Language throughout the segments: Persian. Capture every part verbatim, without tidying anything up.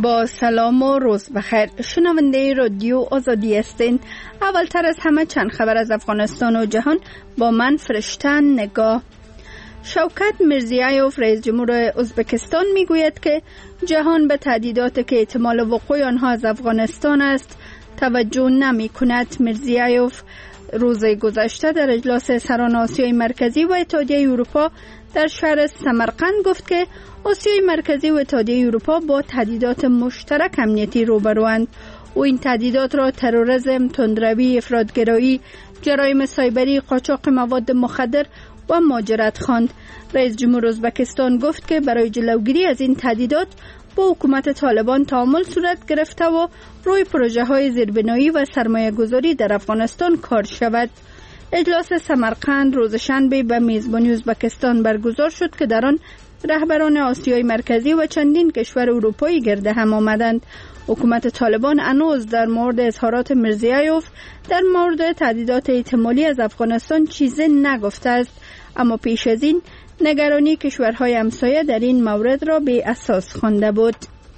با سلام و روز بخیر. شنونده رادیو آزادی هستین. اولتر از همه چند خبر از افغانستان و جهان با من فرشتن نگاه. شوکت میرزیایوف رئیس جمهور ازبکستان میگوید که جهان به تهدیداتی که احتمال وقوع آنها از افغانستان است توجه نمی کند. میرزیایوف روز گذشته در اجلاس سران آسیای مرکزی و اتحادیه اروپا در شهر سمرقند گفت که آسیای مرکزی و اتحادیه اروپا با تهدیدات مشترک امنیتی روبروند. او این تهدیدات را تروریسم، تندروی، افراطگرایی، جرایم سایبری، قاچاق مواد مخدر و مهاجرت خواند. رئیس جمهور ازبکستان گفت که برای جلوگیری از این تهدیدات با حکومت طالبان تعامل صورت گرفته و روی پروژه های زیربنایی و سرمایه گذاری در افغانستان کار شود. اجلاس سمرقند روز شنبه به میزبانی ازبکستان برگزار شد که در آن رهبران آسیای مرکزی و چندین کشور اروپایی گرد هم آمدند. حکومت طالبان هنوز در مورد اظهارات میرزیایوف در مورد تهدیدات احتمالی از افغانستان چیزی نگفته است، اما پیش از این نگرانی کشورهای همسایه در این مورد را بی اساس خوانده بود.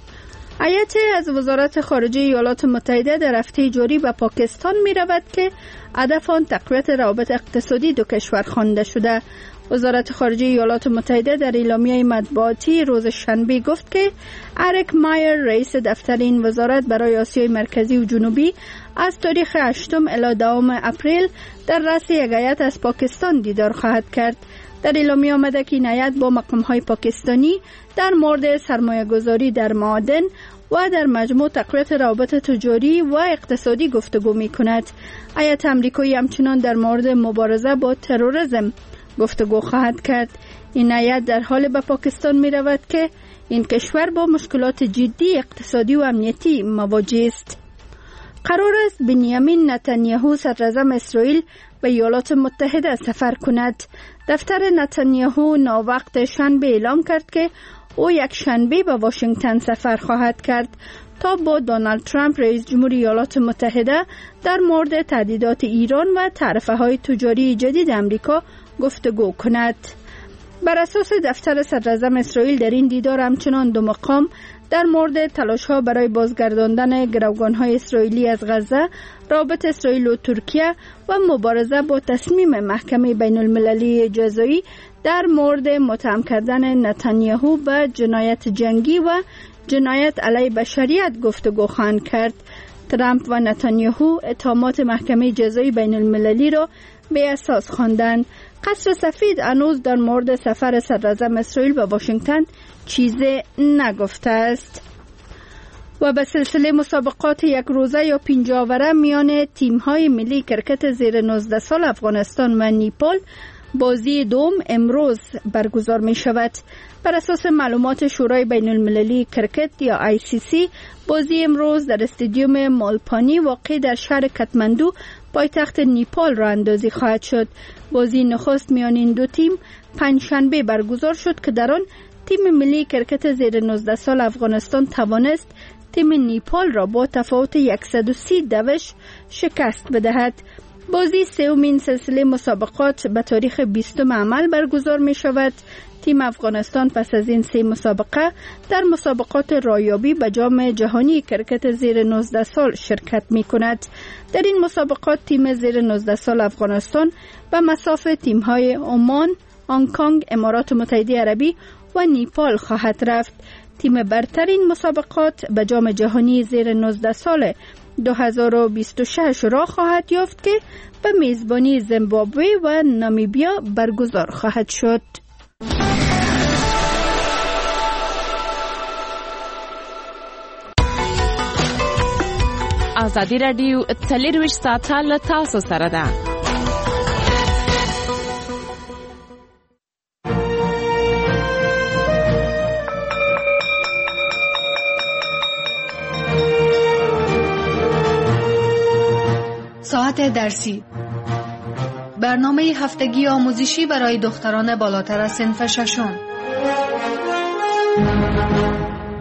هیئت از وزارت خارجه ایالات متحده در هفته جاری به پاکستان می رود که هدف آن تقویت روابط اقتصادی دو کشور خوانده شده. وزارت خارجه ایالات متحده در اعلامیه مطبوعاتی روز شنبه گفت که اریک مایر رئیس دفتر این وزارت برای آسیای مرکزی و جنوبی از تاریخ هشتم الی دوم اپریل در رأس یک هیئت از پاکستان دیدار خواهد کرد. در اعلامیه آمده که این هیئت با مقام‌های پاکستانی در مورد سرمایه‌گذاری در معادن و در مجموع تقویت روابط تجاری و اقتصادی گفتگو می‌کند. هیئت آمریکایی همچنان در مورد مبارزه با تروریسم گفتگو خواهد کرد. این هیئت در حال به پاکستان می رود که این کشور با مشکلات جدی اقتصادی و امنیتی مواجه است. قرار است بنیامین نتانیاهو صدراعظم اسرائیل به ایالات متحده سفر کند. دفتر نتانیاهو ناوقت شنبه اعلام کرد که او یک شنبه به واشنگتن سفر خواهد کرد تا با دونالد ترامپ رئیس جمهور ایالات متحده در مورد تهدیدات ایران و تعرفه‌های تجاری جدید آمریکا گفتگو کند. بر اساس دفتر صدراعظم اسرائیل در این دیدار همچنان دو مقام در مورد تلاش‌ها برای بازگرداندن گروگان‌های اسرائیلی از غزه، رابط اسرائیل و ترکیه و مبارزه با تصمیم محکمه بین المللی جزایی در مورد متهم کردن نتانیاهو به جنایت جنگی و جنایت علیه بشریت گفتگو خواهند کرد. ترامپ و نتانیاهو اتهامات محکمه جزایی بین المللی را به اساس خواندند. قصر سفید هنوز در مورد سفر صدراعظم اسرائیل به واشنگتن چیزی نگفته است. و به سلسله مسابقات یک روزه یا پنجاوره میان تیم‌های ملی کرکت زیر نوزده سال افغانستان و نیپال بازی دوم امروز برگزار می شود. بر اساس معلومات شورای بین المللی کرکت یا آی سی سی بازی امروز در استادیوم مالپانی واقع در شهر کاتماندو پایتخت نیپال را اندازی خواهد شد. بازی نخست میان این دو تیم پنجشنبه برگزار شد که در آن تیم ملی کرکت زیر نوزده سال افغانستان توانست تیم نیپال را با تفاوت صد و سی دوش شکست بدهد. بازی سومین سلسله مسابقات به تاریخ بیستم عمل برگزار می شود. تیم افغانستان پس از این سه مسابقه در مسابقات رایابی به جام جهانی کرکت زیر نوزده سال شرکت می کند. در این مسابقات تیم زیر نوزده سال افغانستان به مصاف تیم های عمان، هنگ کنگ، امارات متحده عربی و نیپال خواهد رفت. تیم برتر این مسابقات به جام جهانی زیر نوزده سال دو هزار و بیست و شش را خواهد یافت که به میزبانی زیمبابوه و نامیبیا برگزار خواهد شد. آزادی رادیو څلرویشت ساعته له تاسو سره ده. ساعت درسی، برنامه هفتگی آموزشی برای دختران بالاتر از صنف ششم.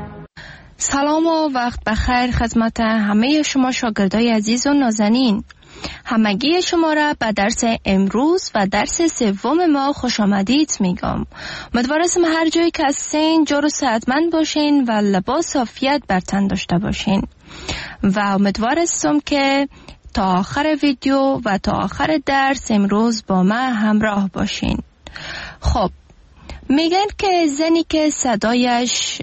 سلام و وقت بخیر خدمت همه شما شاگردای عزیز و نازنین. همگی شما را به درس امروز و درس سوم ما خوش آمدید میگم. امیدوارم هر جایی که هستین جور و صحتمند باشین و لباس عافیت بر تن داشته باشین و امیدوارم که تا آخر ویدیو و تا آخر درس امروز با من همراه باشین. خب میگن که زنی که صدایش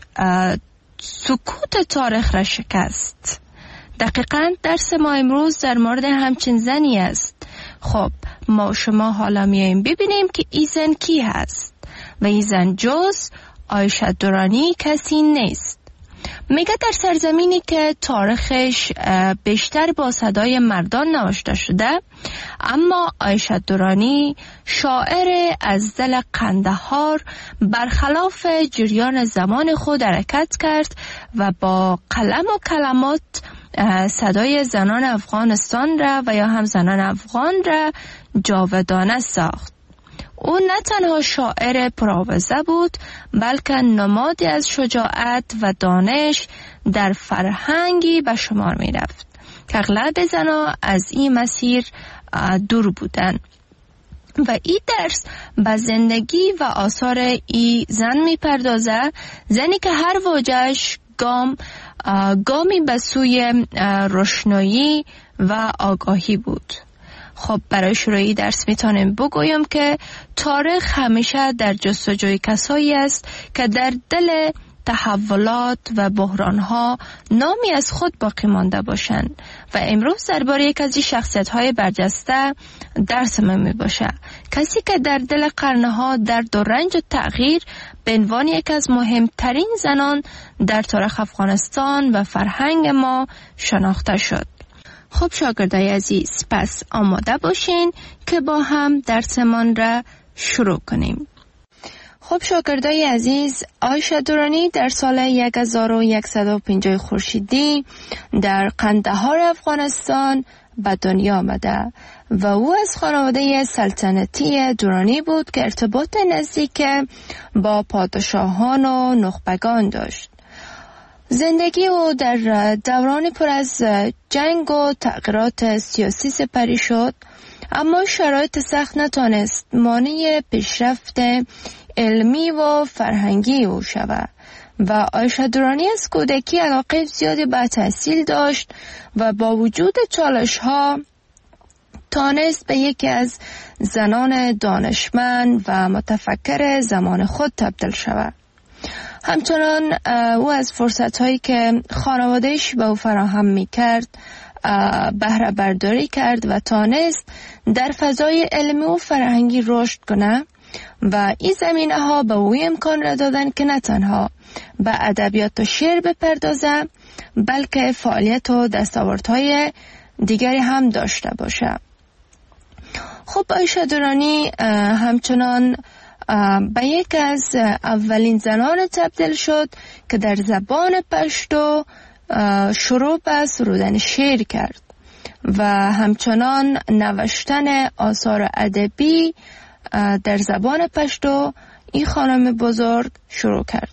سکوت تاریخ را شکست. دقیقاً درس ما امروز در مورد همچین زنی است. خب ما شما حالا میاییم ببینیم که این زن کی هست و این زن جز عایشه درانی کسی نیست. میگه در سرزمینی که تاریخش بیشتر با صدای مردان نوشته شده، اما عایشه درانی شاعر از دل قندهار برخلاف جریان زمان خود حرکت کرد و با قلم و کلمات صدای زنان افغانستان را و یا هم زنان افغان را جاودانه ساخت. او نه تنها شاعر پرآوازه بود بلکه نمادی از شجاعت و دانش در فرهنگی به شمار می رفت که اغلب زنان از این مسیر دور بودند و این درس به زندگی و آثار این زن می پردازه، زنی که هر واژه‌اش گام گامی به سوی روشنایی و آگاهی بود. خب برای شروعی درس میتونم بگویم که تاریخ همیشه در جستجوی کسایی است که در دل تحولات و بحرانها نامی از خود باقی مانده باشند و امروز درباره یک از این شخصیت‌های برجسته درس من میباشه، کسی که در دل قرنها درد و رنج و تغییر به عنوان یک از مهمترین زنان در تاریخ افغانستان و فرهنگ ما شناخته شد. خب شاگردای عزیز، پس آماده باشین که با هم درسمان را شروع کنیم. خب شاگردای عزیز، عایشه درانی در سال هزار و صد و پنجاه خورشیدی در قندهار افغانستان به دنیا آمده و او از خانواده سلطنتی درانی بود که ارتباط نزدیک با پادشاهان و نخبگان داشت. زندگی او در دوران پر از جنگ و تغییرات سیاسی سپری شد، اما شرایط سخت نتانست مانع پیشرفت علمی و فرهنگی او شود و عایشه درانی از کودکی علاقه زیادی به تحصیل داشت و با وجود چالش ها تانست به یکی از زنان دانشمند و متفکر زمان خود تبدیل شود. همچنان او از فرصت‌هایی که خانواده‌اش به او فراهم می‌کرد بهره برداری کرد و تانست در فضای علمی و فرهنگی رشد کنه و این زمینه‌ها به او امکان را دادن که نه تنها به ادبیات و شعر بپردازه بلکه فعالیت و دستاوردهای دیگری هم داشته باشه. خب عایشه درانی همچنان به یک از اولین زنان تبدیل شد که در زبان پشتو شروع به سرودن شعر کرد و همچنان نوشتن آثار ادبی در زبان پشتو این خانم بزرگ شروع کرد.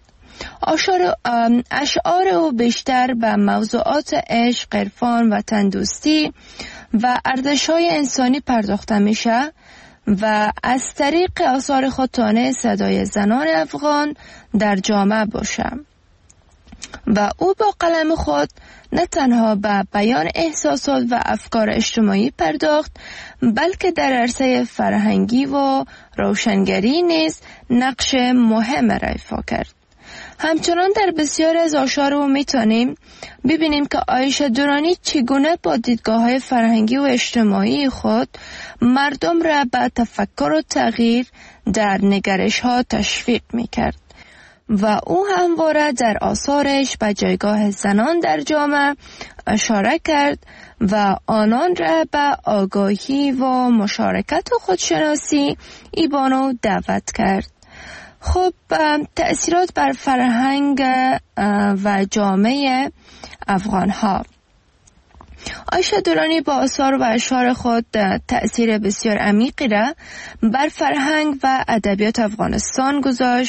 اشعار او بیشتر به موضوعات عشق، عرفان و تندوستی و ارزش‌های انسانی پرداخته میشه و از طریق آثار خود تانست صدای زنان افغان در جامعه باشه و او با قلم خود نه تنها به بیان احساسات و افکار اجتماعی پرداخت بلکه در عرصه فرهنگی و روشنگری نیز نقش مهم را ایفا کرد. همچنان در بسیار از آثار او میتونیم ببینیم که عایشه درانی چگونه با دیدگاه‌های فرهنگی و اجتماعی خود مردم را به تفکر و تغییر در نگرش‌ها تشویق میکرد و او همواره در آثارش به جایگاه زنان در جامعه اشاره کرد و آنان را به آگاهی و مشارکت و خودشناسی ایبانو دعوت کرد. خب تأثیرات بر فرهنگ و جامعه افغان ها. عایشه درانی با آثار و اشعار خود تأثیر بسیار عمیقی را بر فرهنگ و ادبیات افغانستان گذاشت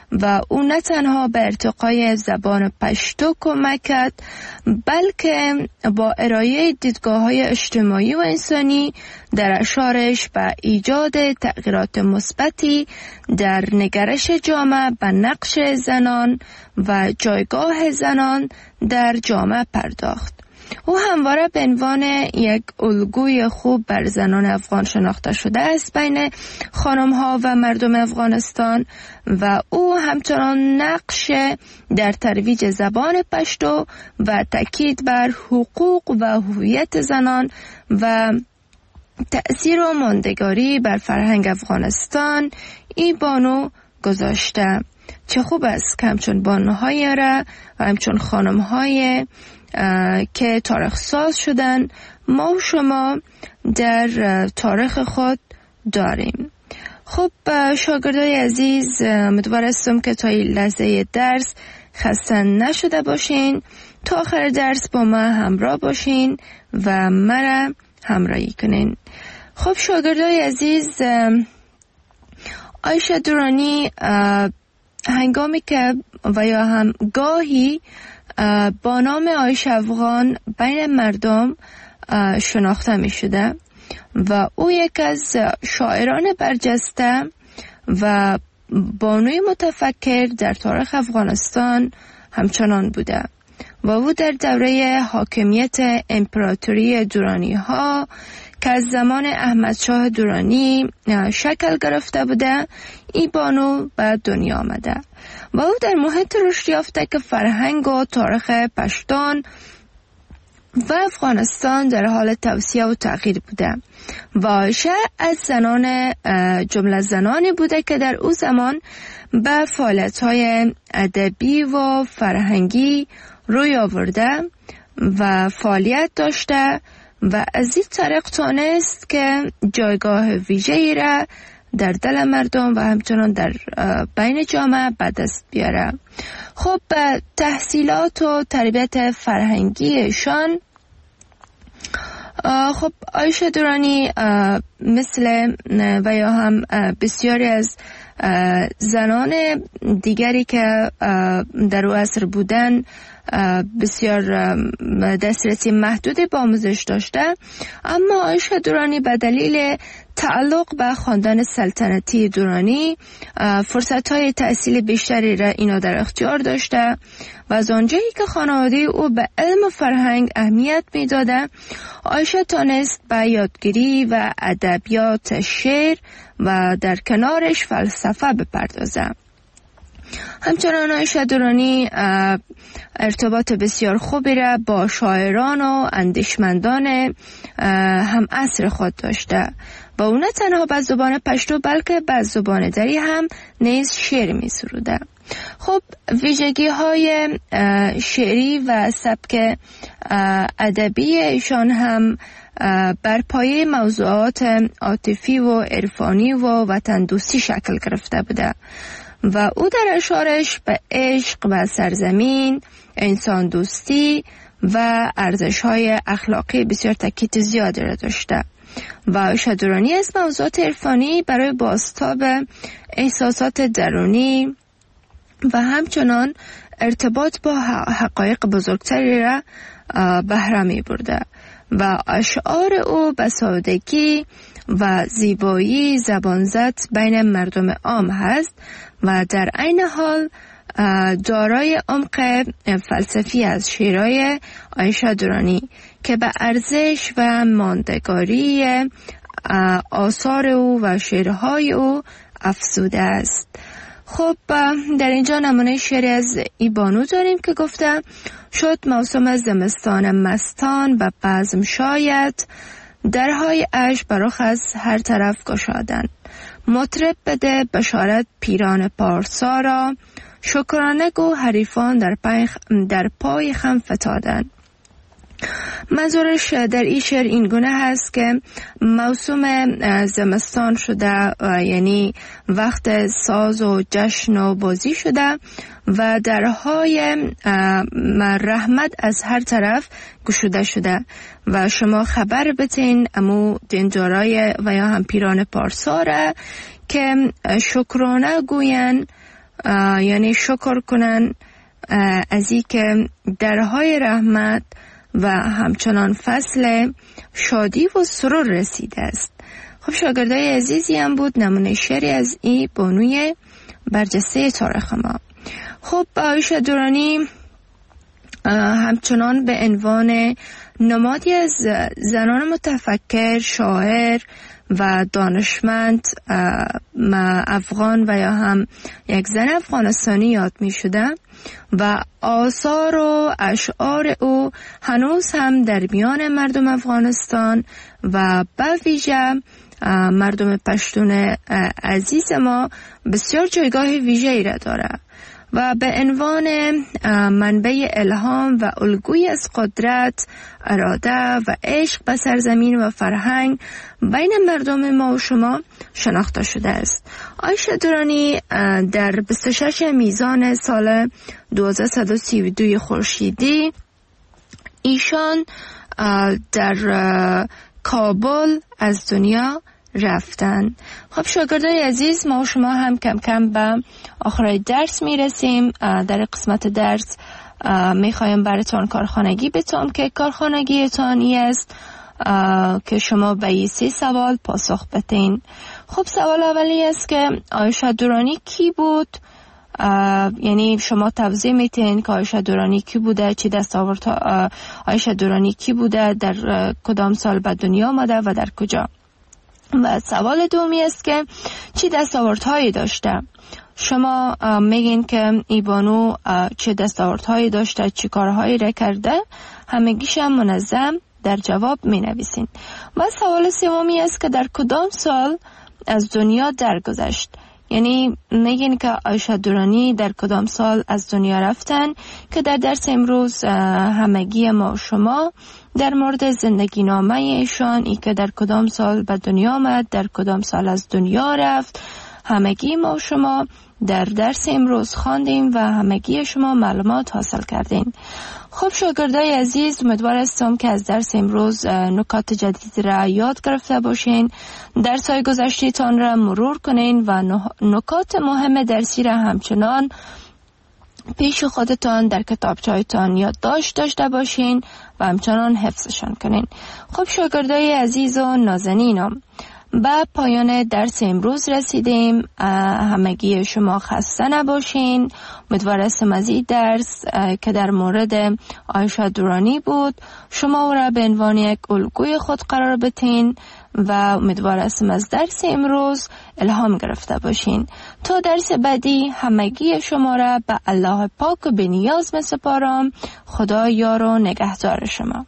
و او نه تنها به ارتقای زبان پشتو کمک کرد، بلکه با ارائه دیدگاه‌های اجتماعی و انسانی در اشعارش به ایجاد تغییرات مثبتی در نگرش جامعه به نقش زنان و جایگاه زنان در جامعه پرداخت. او همواره به عنوان یک الگوی خوب بر زنان افغان شناخته شده است بین خانم‌ها و مردم افغانستان و او همچنان نقش در ترویج زبان پشتو و تاکید بر حقوق و هویت زنان و تأثیر و ماندگاری بر فرهنگ افغانستان ای بانو گذاشته. چه خوب است که همچون بانوهای را و همچون خانم‌های که تاریخ ساز شدن ما و شما در تاریخ خود داریم. خب شاگردای عزیز، امیدوارم که تا این لحظه درس خسته نشده باشین، تا آخر درس با ما همراه باشین و مرا همراهی کنین. خب شاگردای عزیز، عایشه درانی هنگامی که و یا هم گاهی با نام عایشه افغان بین مردم شناخته می شده و او یک از شاعران برجسته و بانوی متفکر در تاریخ افغانستان همچنان بوده و او در دوره حاکمیت امپراتوری درانی ها که از زمان احمد شاه درانی شکل گرفته بوده ای بانو به دنیا آمده و او در محیط رشد یافته که فرهنگ و تاریخ پشتون و افغانستان در حال توسعه و تغییر بوده و عایشه از زنان جمله زنانی بوده که در او زمان به فعالیت‌های ادبی و فرهنگی روی آورده و فعالیت داشته و از این طریق توانست که جایگاه ویژه‌ای را در دل مردم و همچنان در بین جامعه به دست بیاره. خب تحصیلات و تربیت فرهنگیشان، خب عایشه درانی مثل و یا هم بسیاری از زنان دیگری که در او عصر بودن بسیار دسترسی محدودی به آموزش داشته، اما عایشه درانی به دلیل تعلق به خاندان سلطنتی درانی فرصت‌های تحصیل بیشتری را اینا در اختیار داشته و از آنجایی که خانواده او به علم و فرهنگ اهمیت می‌داده، عایشه تانست به یادگیری و ادبیات شعر و در کنارش فلسفه بپردازه. همچنان عایشه درانی ارتباط بسیار خوبی را با شاعران و اندیشمندان هم عصر خود داشته و او نه تنها به زبان پشتو بلکه به زبان دری هم نیز شعر می سروده. خب ویژگی های شعری و سبک ادبی ایشان هم بر پایه موضوعات عاطفی و عرفانی و وطن دوستی شکل گرفته بوده و او در اشعارش به عشق و سرزمین، انسان دوستی و ارزش‌های اخلاقی بسیار تاکید زیادی را داشته و عایشه درانی از موضوعات عرفانی برای بازتاب احساسات درونی و همچنان ارتباط با حقایق بزرگتری را بهره می برده و اشعار او به سادگی و زیبایی زبانزد بین مردم عام هست و در عین حال دارای عمق فلسفی از شعرهای عایشه درانی که به ارزش و ماندگاری آثار او و شعرهای او افزوده است. خب در اینجا نمونه شعری از ای بانو داریم که گفته: شد موسم زمستان مستان و بزم شاید، درهای عشق برخ از هر طرف گشادن. مطرب بده بشارت پیران پارسا را، شکرانه گو حریفان در پای, در پای خم فتادن. منظورش در این شعر این گونه هست که موسم زمستان شده و یعنی وقت ساز و جشن و بازی شده و درهای رحمت از هر طرف گشوده شده و شما خبر بتین امو دینجارای و یا هم پیران پارسا را که شکرانه گوین یعنی شکر کنن از این که درهای رحمت و همچنان فصل شادی و سرور رسیده است. خب شاگردای عزیزی هم بود نمونه شعری از این بانوی برجسته تاریخ ما. خب عایشه درانی همچنان به عنوان نمادی از زنان متفکر، شاعر و دانشمند افغان و یا هم یک زن افغانستانی یاد می شده و آثار و اشعار او هنوز هم در میان مردم افغانستان و به ویژه مردم پشتون عزیز ما بسیار جایگاه ویژه‌ای را داره و به عنوان منبع الهام و الگویی از قدرت، اراده و عشق به سرزمین و فرهنگ بین مردم ما و شما شناخته شده است. عایشه درانی در بیست و شش میزان سال دو هزار و سی و دو خورشیدی ایشان در کابل از دنیا رفتن. خب شاگردای عزیز، ما و شما هم کم کم به آخرای درس میرسیم. در قسمت درس میخوایم براتون کارخانگی بتونم که کارخانگیتان ای است که شما به این سه سوال پاسخ بدین. خب سوال اولی است که عایشه درانی کی بود؟ یعنی شما توضیح میتین که عایشه درانی کی بوده، چی دستاورد عایشه درانی کی بوده، در کدام سال به دنیا آمده و در کجا. و سوال دومی است که چی دستاوردهایی داشته؟ شما میگین که ای بانو چه دستاوردهایی داشته، چی کارهایی را کرده، همگیش هم منظم در جواب می نویسین. و سوال سومی است که در کدام سال از دنیا درگذشت؟ یعنی میگین که عایشه درانی در کدام سال از دنیا رفتن که در درس امروز همگی ما و شما در مورد زندگی نامه ایشان، ای که در کدام سال به دنیا آمد، در کدام سال از دنیا رفت، همگی ما و شما در درس امروز خواندیم و همگی شما معلومات حاصل کردین. خب شاگردای عزیز، امیدوار هستم که از درس امروز نکات جدید را یاد گرفته باشین، درس‌های گذشته‌تان را مرور کنین و نکات مهم درسی را همچنان پیش خودتان در کتابچه‌تان یادداشت داشته باشین و همچنان حفظشان کنین. خب شاگردای عزیز و نازنینم، به پایان درس امروز رسیدیم. همگی شما خسته نباشین. امیدوار هستم از این درس که در مورد عایشه درانی بود شما او را به عنوان یک الگوی خود قرار بدین و امیدوار هستم از درس امروز الهام گرفته باشین. تا درس بعدی همگی شما را به الله پاک و به نیاز می‌سپارم. خدا یار و نگهدار شما.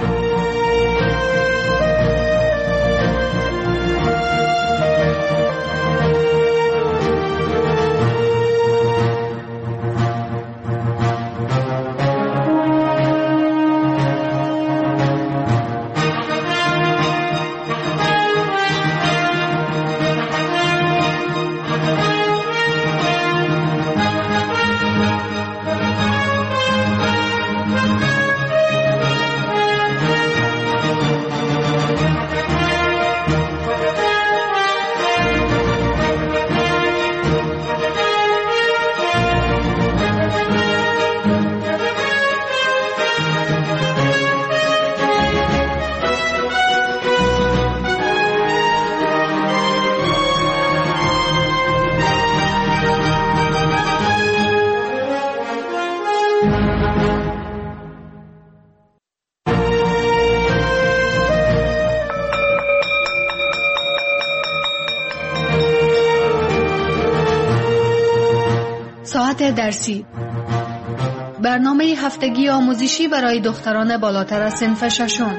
ساعت درسی، برنامه هفتگی آموزشی برای دختران بالاتر از صنف ششم.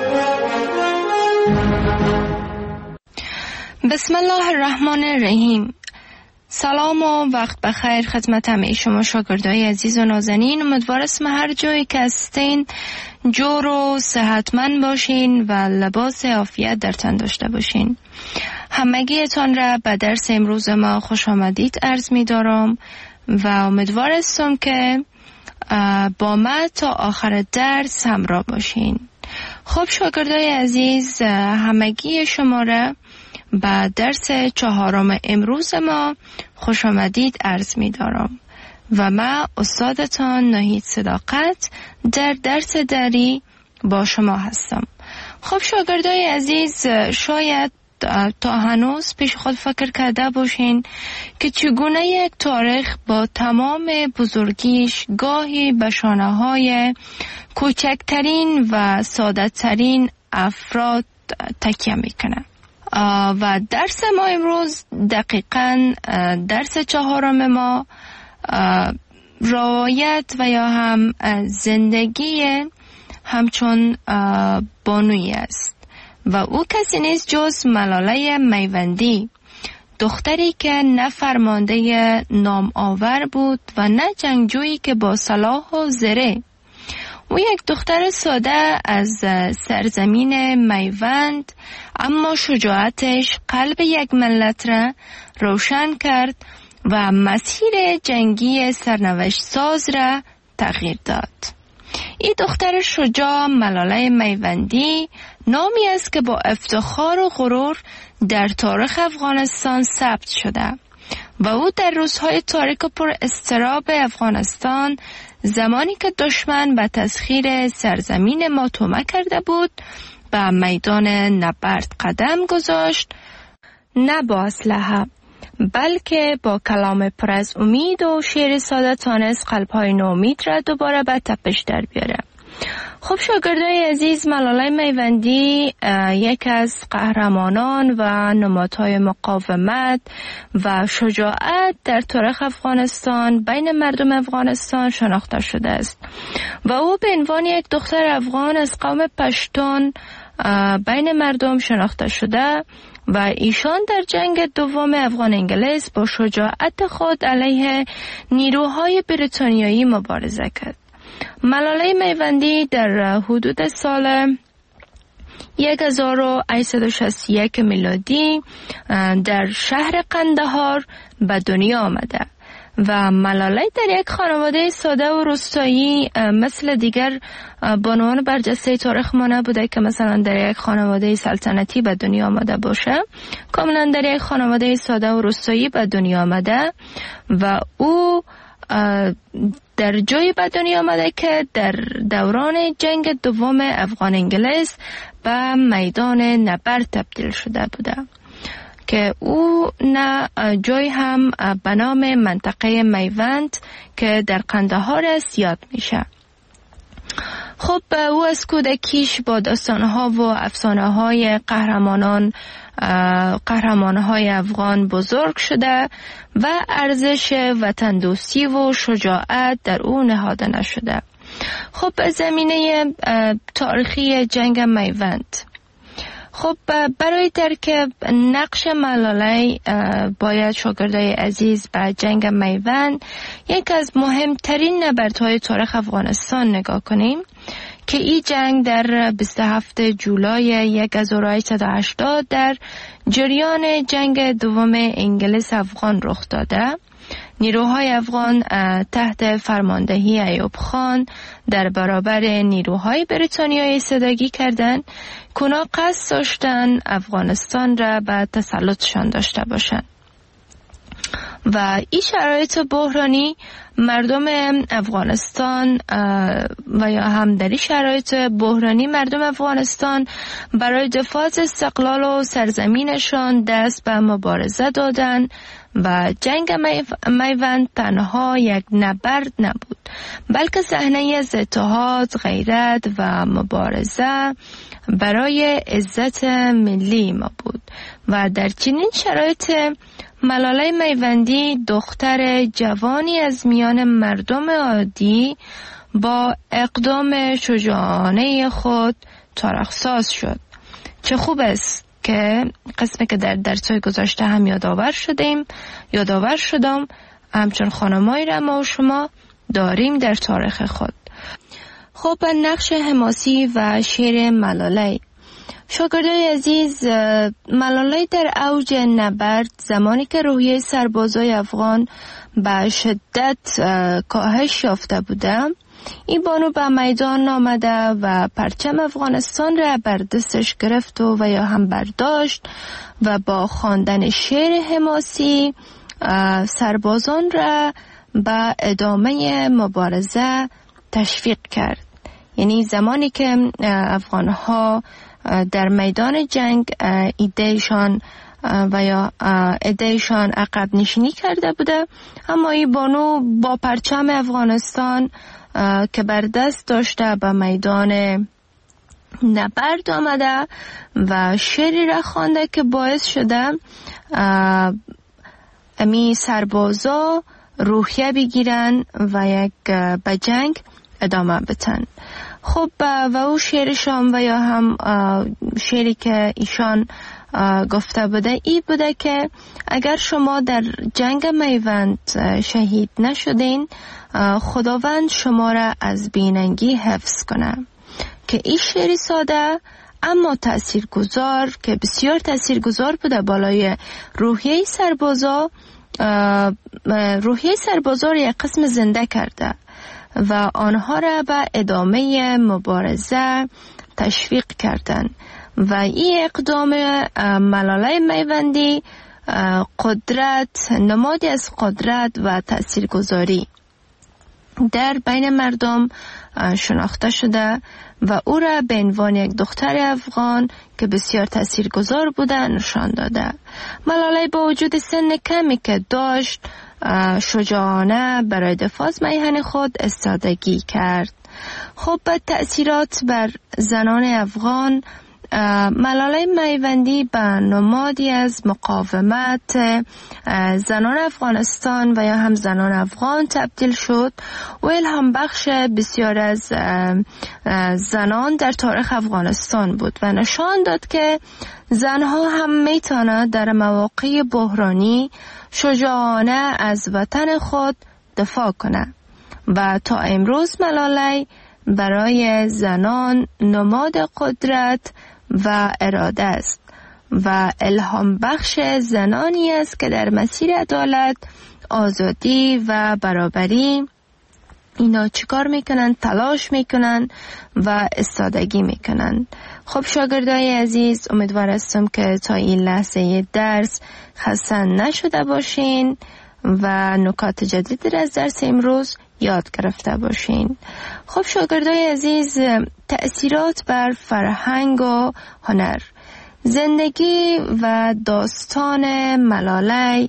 بسم الله الرحمن الرحیم. سلام و وقت بخیر خدمت همه شما شاگردای عزیز و نازنین. امیدوار هستم هر جایی که هستین جور و صحتمند باشین و لباس عافیت در تن داشته باشین. همگیتان را به درس امروز ما خوش آمدید عرض می دارم و امیدوار هستم که با ما تا آخر درس همراه باشین. خب شاگردای عزیز، همگی شما را به درس چهارم امروز ما خوش آمدید عرض می دارم و من استادتان ناهید صداقت در درس دری با شما هستم. خب شاگردای عزیز، شاید تا هنوز پیش خود فکر کرده باشین که چگونه یک تاریخ با تمام بزرگیش گاهی به شانه‌های کوچکترین و ساده‌ترین افراد تکیه میکنه. و درس ما امروز دقیقاً درس چهارم ما روایت و یا هم زندگی همچون بانویی است و او کسی نیست جز ملاله میوندی، دختری که نه فرمانده نام آور بود و نه جنگجویی که با سلاح و زره. او یک دختر ساده از سرزمین میوند، اما شجاعتش قلب یک ملت را روشن کرد و مسیر جنگی سرنوشت ساز را تغییر داد. این دختر شجاع ملاله میوندی نامی است که با افتخار و غرور در تاریخ افغانستان ثبت شده و او در روزهای تاریک و پر اضطراب افغانستان، زمانی که دشمن به تسخیر سرزمین ما تومه کرده بود، به میدان نبرد قدم گذاشت، نه با اسلحه بلکه با کلام پر از امید و شعر ساده تانست قلب‌های ناامید را دوباره به تپش در بیاره. خب شاگردای عزیز، ملاله میوندی یک از قهرمانان و نمادهای مقاومت و شجاعت در تاریخ افغانستان بین مردم افغانستان شناخته شده است و او به عنوان یک دختر افغان از قوم پشتون بین مردم شناخته شده و ایشان در جنگ دوم افغان انگلیس با شجاعت خود علیه نیروهای بریتانیایی مبارزه کرد. ملاله میوندی در حدود سال هزار و هشتصد و شصت و یک میلادی در شهر قندهار به دنیا آمده و ملاله در یک خانواده ساده و روستایی مثل دیگر بانوان برجسته تاریخ ما نبوده که مثلا در یک خانواده سلطنتی به دنیا آمده باشه. کاملا در یک خانواده ساده و روستایی به دنیا آمده و او در جایی به دنیا آمده که در دوران جنگ دوم افغان انگلیس به میدان نبرد تبدیل شده بوده که او نه جای هم به نام منطقه میوند که در قندهار است یاد میشه. خب او از کودکیش با داستانها و افسانه‌های قهرمانان قهرمانهای افغان بزرگ شده و ارزش وطن دوستی و شجاعت در او نهاده نشده. خب به زمینه تاریخی جنگ میوند، خب برای درک نقش ملاله باید شاگردای عزیز به جنگ میوند، یک از مهمترین نبردهای تاریخ افغانستان نگاه کنیم که این جنگ در بیست و هفتم جولای هزار و هشتصد و هشتاد در جریان جنگ دوم انگلیس افغان رخ داده. نیروهای افغان تحت فرماندهی ایوب خان در برابر نیروهای بریتانیایی ایستادگی کردند که اونا قصد داشتن افغانستان را به تسلطشان داشته باشند و این شرایط بحرانی مردم افغانستان و یا هم در این شرایط بحرانی مردم افغانستان برای دفاع از استقلال و سرزمینشان دست به مبارزه دادند و جنگ میوند تنها یک نبرد نبود بلکه صحنه از اتحاد، غیرت و مبارزه برای عزت ملی ما بود و در چنین شرایط ملاله میوندی دختر جوانی از میان مردم عادی با اقدام شجاعانه خود تاریخ‌ساز شد. چه خوب است که قسمی که در درس‌های گذشته هم یادآور شدیم یادآور شدم همچون خانمایی را ما و شما داریم در تاریخ خود. خب نقش حماسی و شعر ملاله. شاگردای عزیز، ملاله در اوج نبرد زمانی که روحیه سربازای افغان به شدت کاهش یافته بوده این بانو به میدان آمده و پرچم افغانستان را بر دستش گرفت و, و یا هم برداشت و با خواندن شعر حماسی سربازان را به ادامه مبارزه تشویق کرد. یعنی زمانی که افغانها در میدان جنگ ایدهشان و یا ایدهشان عقب نشینی کرده بوده، اما این بانو با پرچم افغانستان که بر دست داشته به میدان نبرد آمده و شعری را خوانده که باعث شده امی سربازا روحیه بگیرن و یک به جنگ ادامه بتن. خب و او شعرشان و یا هم شعری که ایشان گفته بوده ای بوده که اگر شما در جنگ میوند شهید نشدین، خداوند شما را از بیننگی حفظ کنه. که این شعری ساده اما تاثیرگذار که بسیار تاثیرگذار بوده بالای روحیه سربازا، روحیه سربازا را یک قسم زنده کرده و آنها را به ادامه مبارزه تشویق کردند و این اقدام ملاله میوندی قدرت، نمادی از قدرت و تاثیرگذاری در بین مردم شناخته شده و او را به عنوان یک دختر افغان که بسیار تاثیرگذار بوده نشان داده. ملاله با وجود سن کمی که داشت، شجاعانه برای دفاع از میهن خود استادگی کرد. خب به تأثیرات بر زنان افغان، ملاله میوندی به نمادی از مقاومت زنان افغانستان و یا هم زنان افغان تبدیل شد و الهام بخش بسیار از زنان در تاریخ افغانستان بود و نشان داد که زنها هم میتونه در مواقع بحرانی شجاعانه از وطن خود دفاع کنه و تا امروز ملاله برای زنان نماد قدرت و اراده است و الهام بخش زنانی است که در مسیر عدالت، آزادی و برابری اینا چیکار میکنن؟ تلاش میکنن و استادگی میکنن. خب شاگردای عزیز، امیدوار هستم که تا این لحظه درس خسته نشده باشین و نکات جدیدی را از درس امروز یاد گرفته باشین. خب شاگردای عزیز، تأثیرات بر فرهنگ و هنر. زندگی و داستان ملاله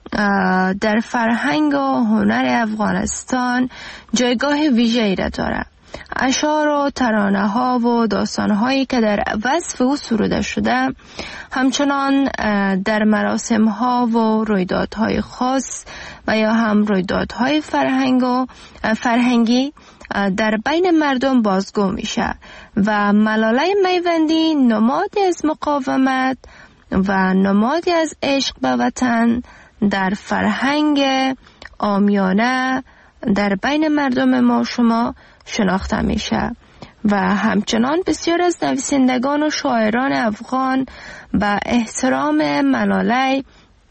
در فرهنگ و هنر افغانستان جایگاه ویژه‌ای را دارد. اشعار و ترانه ها و داستان هایی که در وصف او سروده شده همچنان در مراسم ها و رویدادهای خاص و یا هم رویدادهای فرهنگ و فرهنگی در بین مردم بازگو میشه و ملاله میوندی نمادی از مقاومت و نمادی از عشق به وطن در فرهنگ عامیانه در بین مردم ما شما شناخته میشه و همچنان بسیار از نویسندگان و شاعران افغان به احترام ملاله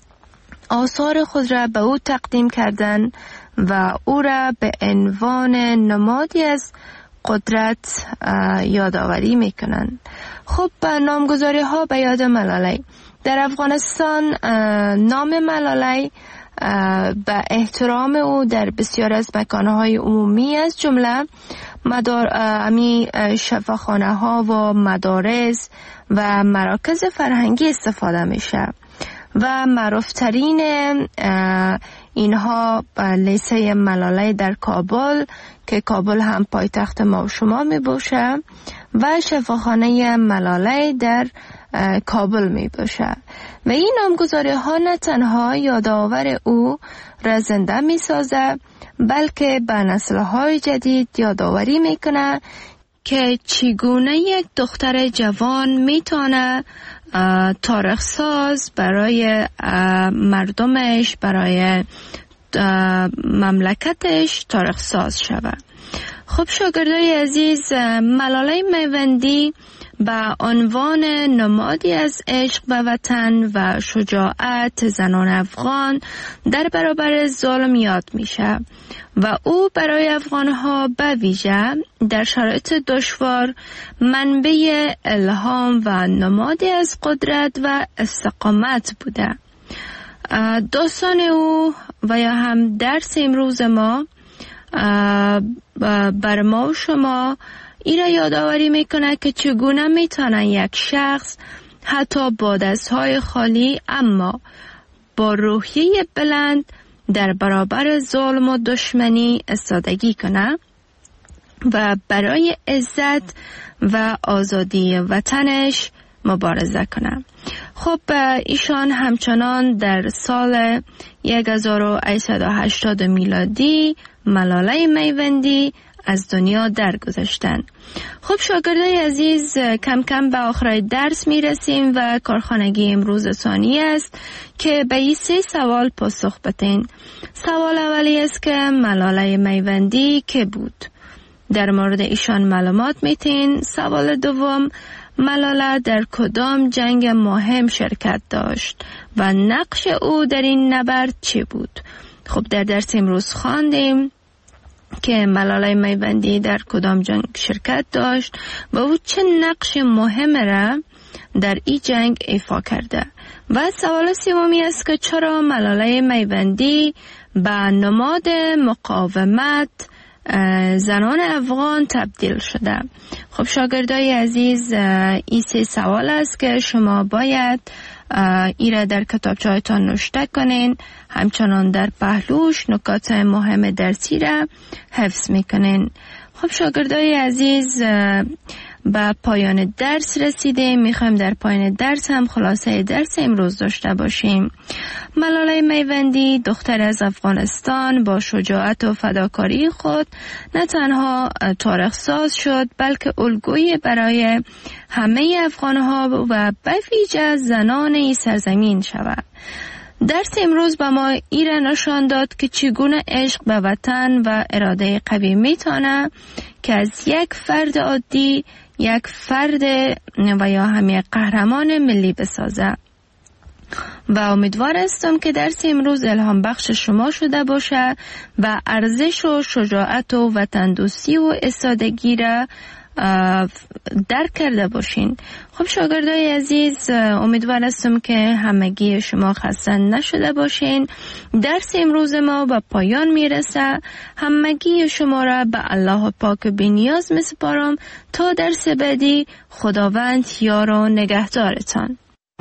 آثار خود را به او تقدیم کردند و او را به عنوان نمادی از قدرت یادآوری میکنند. خب نامگذاری ها به یاد ملاله. در افغانستان نام ملاله به احترام او در بسیار از مکانهای عمومی از جمله مدار امی شفاخانه ها و مدارس و مراکز فرهنگی استفاده میشه و معروفترین اینها لیسه ملاله در کابل که کابل هم پایتخت ما و شما می باشه و شفاخانه ملاله در کابل می باشه و این نامگذاری ها نه تنها یادآور او را زنده می سازه بلکه به نسل های جدید یادآوری می کنه که چگونه یک دختر جوان می تونه تاریخ ساز برای مردمش، برای مملکتش تاریخ ساز شود. خب شاگردای عزیز، ملاله میوندی به عنوان نمادی از عشق به وطن و شجاعت زنان افغان در برابر ظلم یاد میشه و او برای افغانها به ویژه در شرایط دشوار منبع الهام و نمادی از قدرت و استقامت بوده. داستان او و یا هم درس امروز ما بر ما و شما این را یادآوری میکنه که چگونه میتونه یک شخص حتی با دستهای خالی اما با روحیه بلند در برابر ظلم و دشمنی ایستادگی کنه و برای عزت و آزادی وطنش مبارزه کنه. خب ایشان همچنان در سال هزار و هشتصد و هشتاد میلادی ملاله میوندی از دنیا درگذشتن. خب شاگردای عزیز، کم کم به آخر درس می رسیم و کارخانگی امروز ثانی است که به این سه سوال پاسخ بدین. سوال اولی است که ملاله میوندی که بود؟ در مورد ایشان معلومات میتین. سوال دوم، ملاله در کدام جنگ مهم شرکت داشت و نقش او در این نبرد چی بود؟ خب در درس امروز خواندیم که ملاله میوندی در کدام جنگ شرکت داشت و او چه نقش مهم را در این جنگ ایفا کرده. و سوال سومی است که چرا ملاله میوندی به نماد مقاومت زنان افغان تبدیل شده؟ خب شاگردای عزیز، این سه سوال است که شما باید ایره در کتابچه‌هایتان نوشته کنین، همچنان در پهلوش نکات مهم درسی را حفظ میکنین. خب شاگردای عزیز، به پایان درس رسیده. میخوایم در پایان درس هم خلاصه درس امروز داشته باشیم. ملاله میوندی دختر از افغانستان با شجاعت و فداکاری خود نه تنها تاریخ ساز شد بلکه الگویی برای همه افغانها و به ویژه زنان این سرزمین شود. درس امروز به ما ایره نشان داد که چگونه عشق به وطن و اراده قوی میتونه که از یک فرد عادی یک فرد و یا هم یک قهرمان ملی بسازه. و امیدوار هستم که درس امروز الهام بخش شما شده باشه و ارزش و شجاعت و وطن دوستی و ایستادگی را درک کرده باشین. خب شاگردای عزیز، امیدوار هستم که همگی شما خسته نشده باشین. درس امروز ما به پایان میرسه. همگی شما را به الله پاک بی‌نیاز میسپارم تا درس بعدی. خداوند یار و نگهدارتان.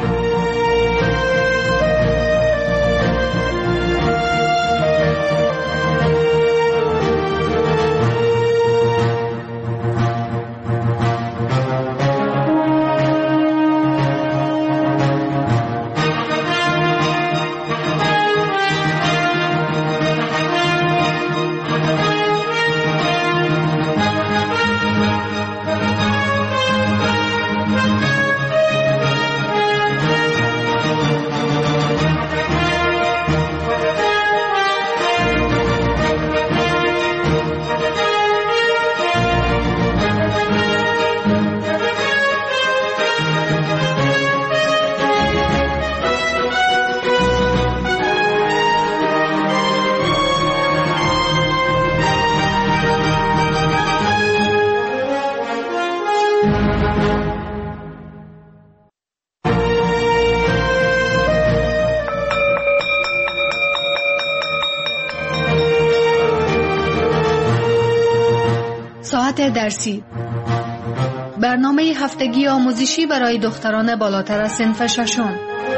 ساعت درسی، برنامه هفتگی آموزشی برای دختران بالاتر از صنف ششم.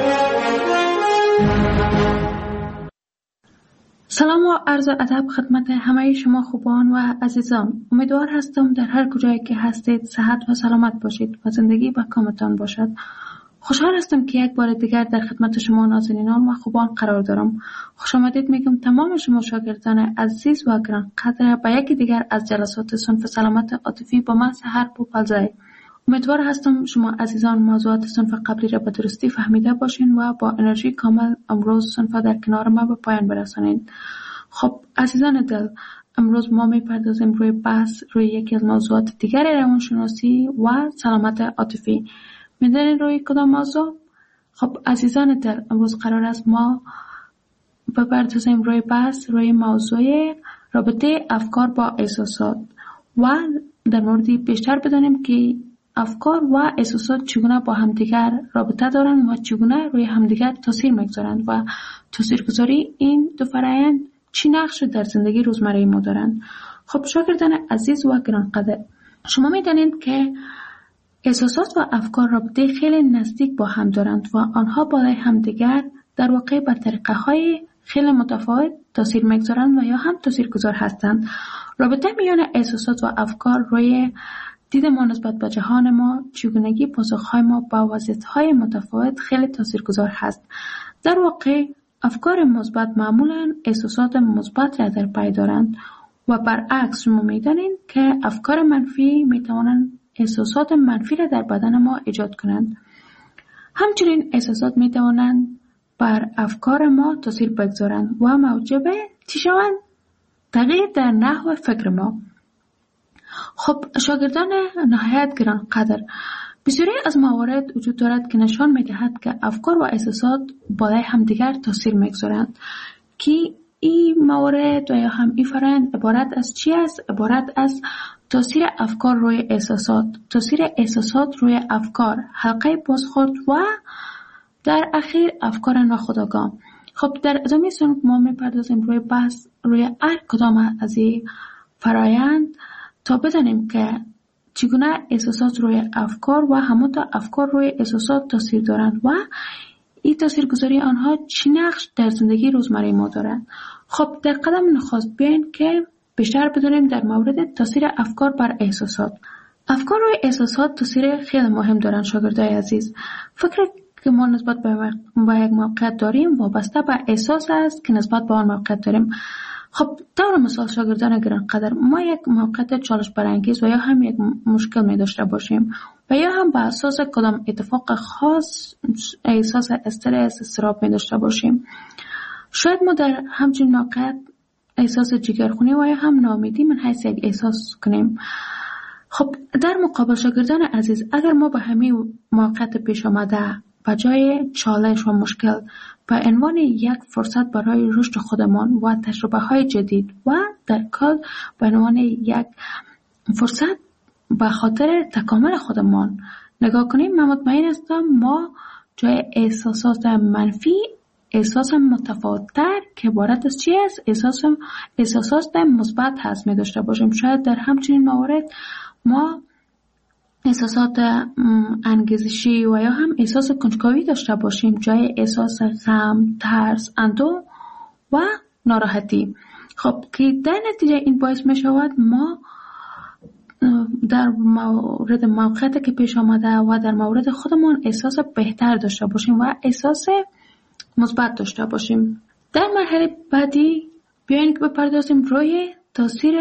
سلام و عرض ادب خدمت همه شما خوبان و عزیزان. امیدوار هستم در هر کجایی که هستید صحت و سلامت باشید و زندگی به کامتان باشد. خوشحال هستم که یک بار دیگر در خدمت شما نازنینان و خوبان قرار دارم. خوش آمدید میگم تمام شما شاگردان عزیز و گران قدر به یکی دیگر از جلسات صنف سلامت عاطفی با من سحر پوپلزای. امیدوار هستم شما عزیزان موضوعات صنف قبلی را به درستی فهمیده باشین و با انرژی کامل امروز صنف در کنار ما به پایان برسانید. خب عزیزان دل، امروز ما میپردازیم روی بحث روی یکی از موضوعات دیگر روانشناسی و سلامت عاطفی. میدونین روی کدام موضوع؟ خب عزیزان دل، امروز قرار است ما بپردازیم روی بحث روی موضوع رابطه افکار با احساسات و در موردی بیشتر بدانیم که افکار و احساسات چگونه با همدیگر رابطه دارند و چگونه روی همدیگر تاثیر میگذارند و تاثیرگذاری این دو فرآیند چی نقش در زندگی روزمره ما دارند. خب شاگردان عزیز و گرانقدر، شما میدانید که احساسات و افکار رابطه خیلی نزدیک با هم دارند و آنها بالای همدیگر در واقع بر طریقه های خیلی متفاوت تاثیر میگذارند و یا هم تاثیرگذار هستند. رابطه میان احساسات و افکار روی دید ما نسبت به جهان ما، چگونگی پاسخهای ما با وضعیت‌های متفاوت خیلی تاثیرگذار هست. در واقع افکار مثبت معمولاً احساسات مثبت را در پی دارند و برعکس شما می‌دانید که افکار منفی می‌توانند احساسات منفی را در بدن ما ایجاد کنند. همچنین احساسات می‌توانند بر افکار ما تاثیر بگذارند و موجب چی شوند؟ تغییر در نحو فکر ما. خب شاگردان نهایت گران قدر، بسیاری از موارد وجود دارد که نشان می‌دهد که افکار و احساسات بالای همدیگر تاثیر می‌گذارند که این موارد و یا هم این فرآیند عبارت از چی است؟ عبارت از تاثیر افکار روی احساسات، تاثیر احساسات روی افکار، حلقه بازخورد و در اخیر افکار ناخودآگاه. خب در ادامه سن ما می‌پردازیم روی بحث روی هر کدام از این فرآیند تا بدانیم که چگونه احساسات روی افکار و همانطور افکار روی احساسات تاثیر دارند و این تاثیرگذاری آنها چی نقش در زندگی روزمره ما دارند. خب در قدم نخست بیاین که بیشتر بدونیم در مورد تاثیر افکار بر احساسات. افکار روی احساسات تاثیر خیلی مهم دارند شاگردای عزیز. فکر که ما نسبت به یک موقعیت داریم وابسته به احساس است که نسبت به آن موقعیت داریم. خب طور مثال شاگردان گرانقدر، ما یک موقعیت چالش برانگیز و یا هم یک مشکل می داشته باشیم و یا هم به اساس کدام اتفاق خاص احساس استرس، اضطراب می داشته باشیم. شاید ما در همچین موقعیت احساس جگرخونی و یا هم ناامیدی من حیث یک احساس کنیم. خب در مقابل شاگردان عزیز، اگر ما به همین موقعیت پیش آمده به جای چالش و مشکل به عنوان یک فرصت برای رشد خودمان و تجربه های جدید و در کل به عنوان یک فرصت به خاطر تکامل خودمان نگاه کنیم، من مطمئن هستم ما جای احساسات منفی احساس متفاوت‌تر که عبارت از چی است؟ احساس احساسات مثبت هست می داشته باشیم. شاید در همچنین موارد ما احساسات انگیزشی و یا هم احساس کنجکاوی داشته باشیم جای احساس غم، ترس، اندوه و ناراحتی. خب که در نتیجه این باعث می شود ما در مورد موقعیتی که پیش آمده و در مورد خودمان احساس بهتر داشته باشیم و احساس مثبت داشته باشیم. در مرحله بعدی بیاین که بپردازیم روی تاثیر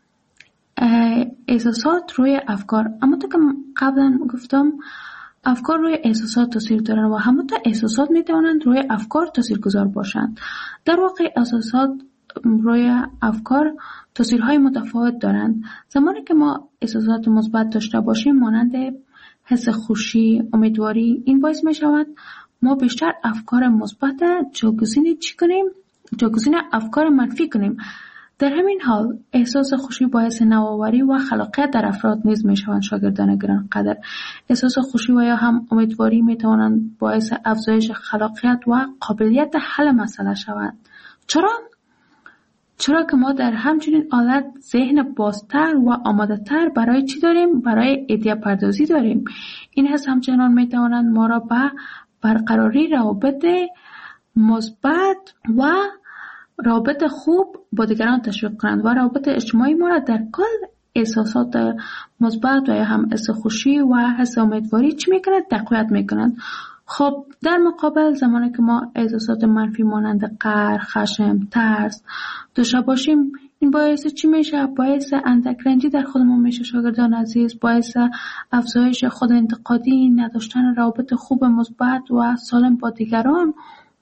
احساسات روی افکار. اما تا که قبلا گفتم افکار روی احساسات تاثیر دارند و همونطور احساسات میتوانند روی افکار تاثیرگذار باشند. در واقع احساسات روی افکار تاثیرهای متفاوت دارند. زمانی که ما احساسات مثبت داشته باشیم مانند حس خوشی، امیدواری، این باعث می شود ما بیشتر افکار مثبت جایگزین چی کنیم؟ جایگزین افکار منفی کنیم. در همین حال احساس خوشی باعث نوآوری و خلاقیت در افراد نیز می شوند. شاگردان گرانقدر، احساس خوشی و یا هم امیدواری می توانند باعث افزایش خلاقیت و قابلیت حل مسئله شوند. چرا؟ چرا که ما در همچنین حالت ذهن بازتر و آماده تر برای چی داریم؟ برای ایده پردازی داریم. این حس همچنان می توانند ما را به برقراری روابط مثبت و روابط خوب با دیگران تشویق کنند و روابط اجتماعی ما را در کل احساسات مثبت و یا هم حس خوشی و حس امیدواری چی میکنند؟ تقویت میکنند. خب در مقابل زمانی که ما احساسات منفی مانند قهر، خشم، ترس داشته باشیم، این باعث چی میشه؟ باعث اندک رنجی در خودمون میشه شاگردان عزیز، باعث افزایش خود انتقادی، نداشتن روابط خوب مثبت و سالم با دیگران و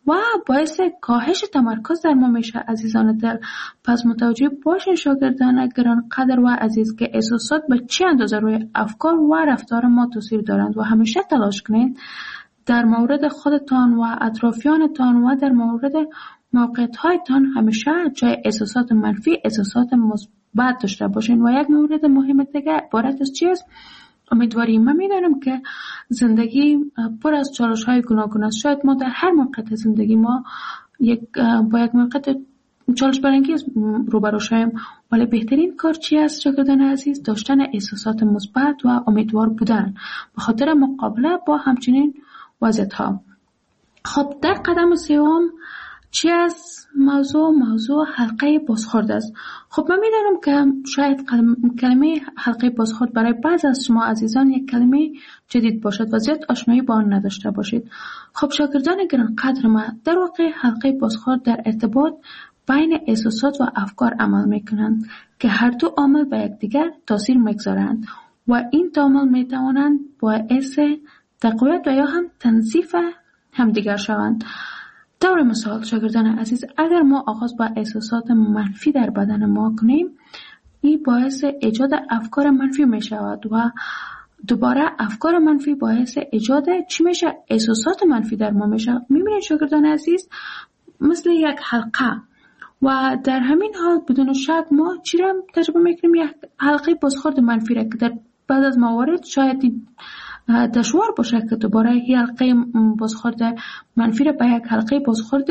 و باعث کاهش تمرکز در ما میشه. عزیزان دل، پس متوجه باشین شاگردان گران قدر و عزیز که احساسات به چه اندازه روی افکار و رفتار ما تاثیر دارند و همیشه تلاش کنید در مورد خودتان و اطرافیانتان و در مورد موقعیت‌هایتان همیشه جای احساسات منفی احساسات مثبت داشته باشین. و یک مورد مهم دیگه عبارت از چیست؟ امیدواریم. من میدانم که زندگی پر از چالش‌های گوناگون است. شاید ما در هر موقعیت زندگی ما یک با یک موقعیت چالش برانگیز روبرو شویم، ولی بهترین کار چی است شاگردان عزیز؟ داشتن احساسات مثبت و امیدوار بودن به خاطر مقابله با همچنین وضعیت‌ها. خب در قدم سوم چی است موضوع؟ موضوع حلقه بازخورد است. خب من میدانم که شاید کلمه حلقه بازخورد برای بعض از شما عزیزان یک کلمه جدید باشد و زیاد آشنایی با آن نداشته باشید. خب شاگردان گران قدر من، در واقع حلقه بازخورد در ارتباط بین احساسات و افکار عمل میکنند که هر دو عامل به یکدیگر تاثیر میگذارند و این دو عامل میتوانند باعث تقویت و یا هم تنظیف همدیگر شوند. طور مثال شاگردان عزیز، اگر ما آغاز با احساسات منفی در بدن ما کنیم، این باعث ایجاد افکار منفی می شود و دوباره افکار منفی باعث ایجاد چی میشه؟ احساسات منفی در ما میشه. میبینید شاگردان عزیز مثل یک حلقه و در همین حال بدون شک ما چی را تجربه میکنیم؟ یک حلقه بازخورد منفی را که در بعد از موارد شاید دشوار باشه که دوباره یک حلقه بازخورد منفی را به یک حلقه بازخورد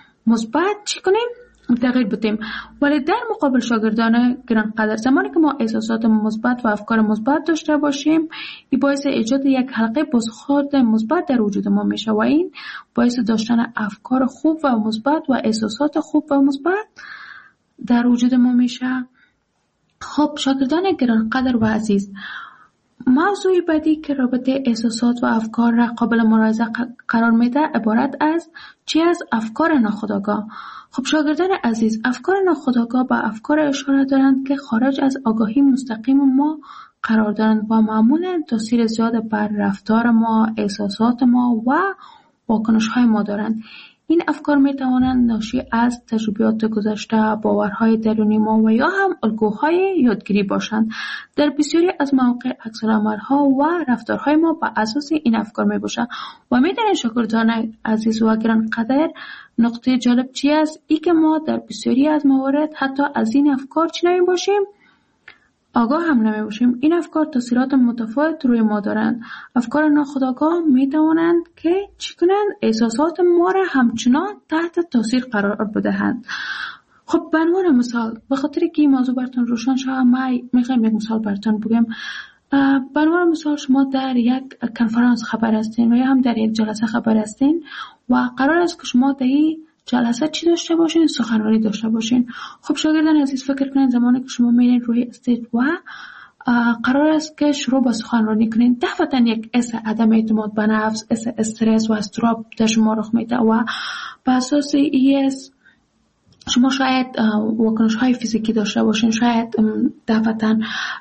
مثبت چی کنیم؟ تغییر بدیم. ولی در مقابل شاگردان گران قدر، زمانی که ما احساسات مثبت و افکار مثبت داشته باشیم، این باعث ایجاد یک حلقه بازخورد مثبت در وجود ما میشه و این باعث داشتن افکار خوب و مثبت و احساسات خوب و مثبت در وجود ما میشه. خب شاگردان گران قدر و عزیز، موضوعی بعدی که رابطه احساسات و افکار را قابل ملاحظه قرار میده عبارت از چی از افکار ناخودآگاه. خب شاگردان عزیز، افکار ناخودآگاه با افکار اشاره دارند که خارج از آگاهی مستقیم ما قرار دارند و معمولا تاثیر زیاد بر رفتار ما، احساسات ما و واکنش‌های ما دارند. این افکار می توانند ناشی از تجربیات گذشته، باورهای درونی ما و یا هم الگوهای یادگیری باشند. در بسیاری از مواقع عکس‌العمل‌ها و رفتارهای ما بر اساس این افکار می باشند و می دانید شاگردان عزیز و گران قدر، نقطه جالب چی است؟ ای که ما در بسیاری از موارد حتی از این افکار چی نمی باشیم؟ آگاه هم نمی باشیم. این افکار تاثیرات متفاوت روی ما دارند. افکار ناخودآگاه می توانند که چی کنند؟ احساسات ما را همچنان تحت تاثیر قرار بدهند. خب به عنوان مثال، به خاطر که این موضوع براتون روشن شود، من میخوام یک مثال براتون بگم. به عنوان مثال شما در یک کنفرانس خبر هستین و یا هم در یک جلسه خبر هستین و قرار است که شما در این جلسه چی داشته باشین؟ سخنرانی داشته باشین. خب شاگردان عزیز فکر کنین زمانی که شما میرین روی استیج و قرار است که شروع به سخنرانی کنین، دفعتا یک حس عدم اعتماد به نفس، حس استرس و اضطراب در شما رخ میده و به اساس این شما شاید واکنش های فیزیکی داشته باشین، شاید دفعتا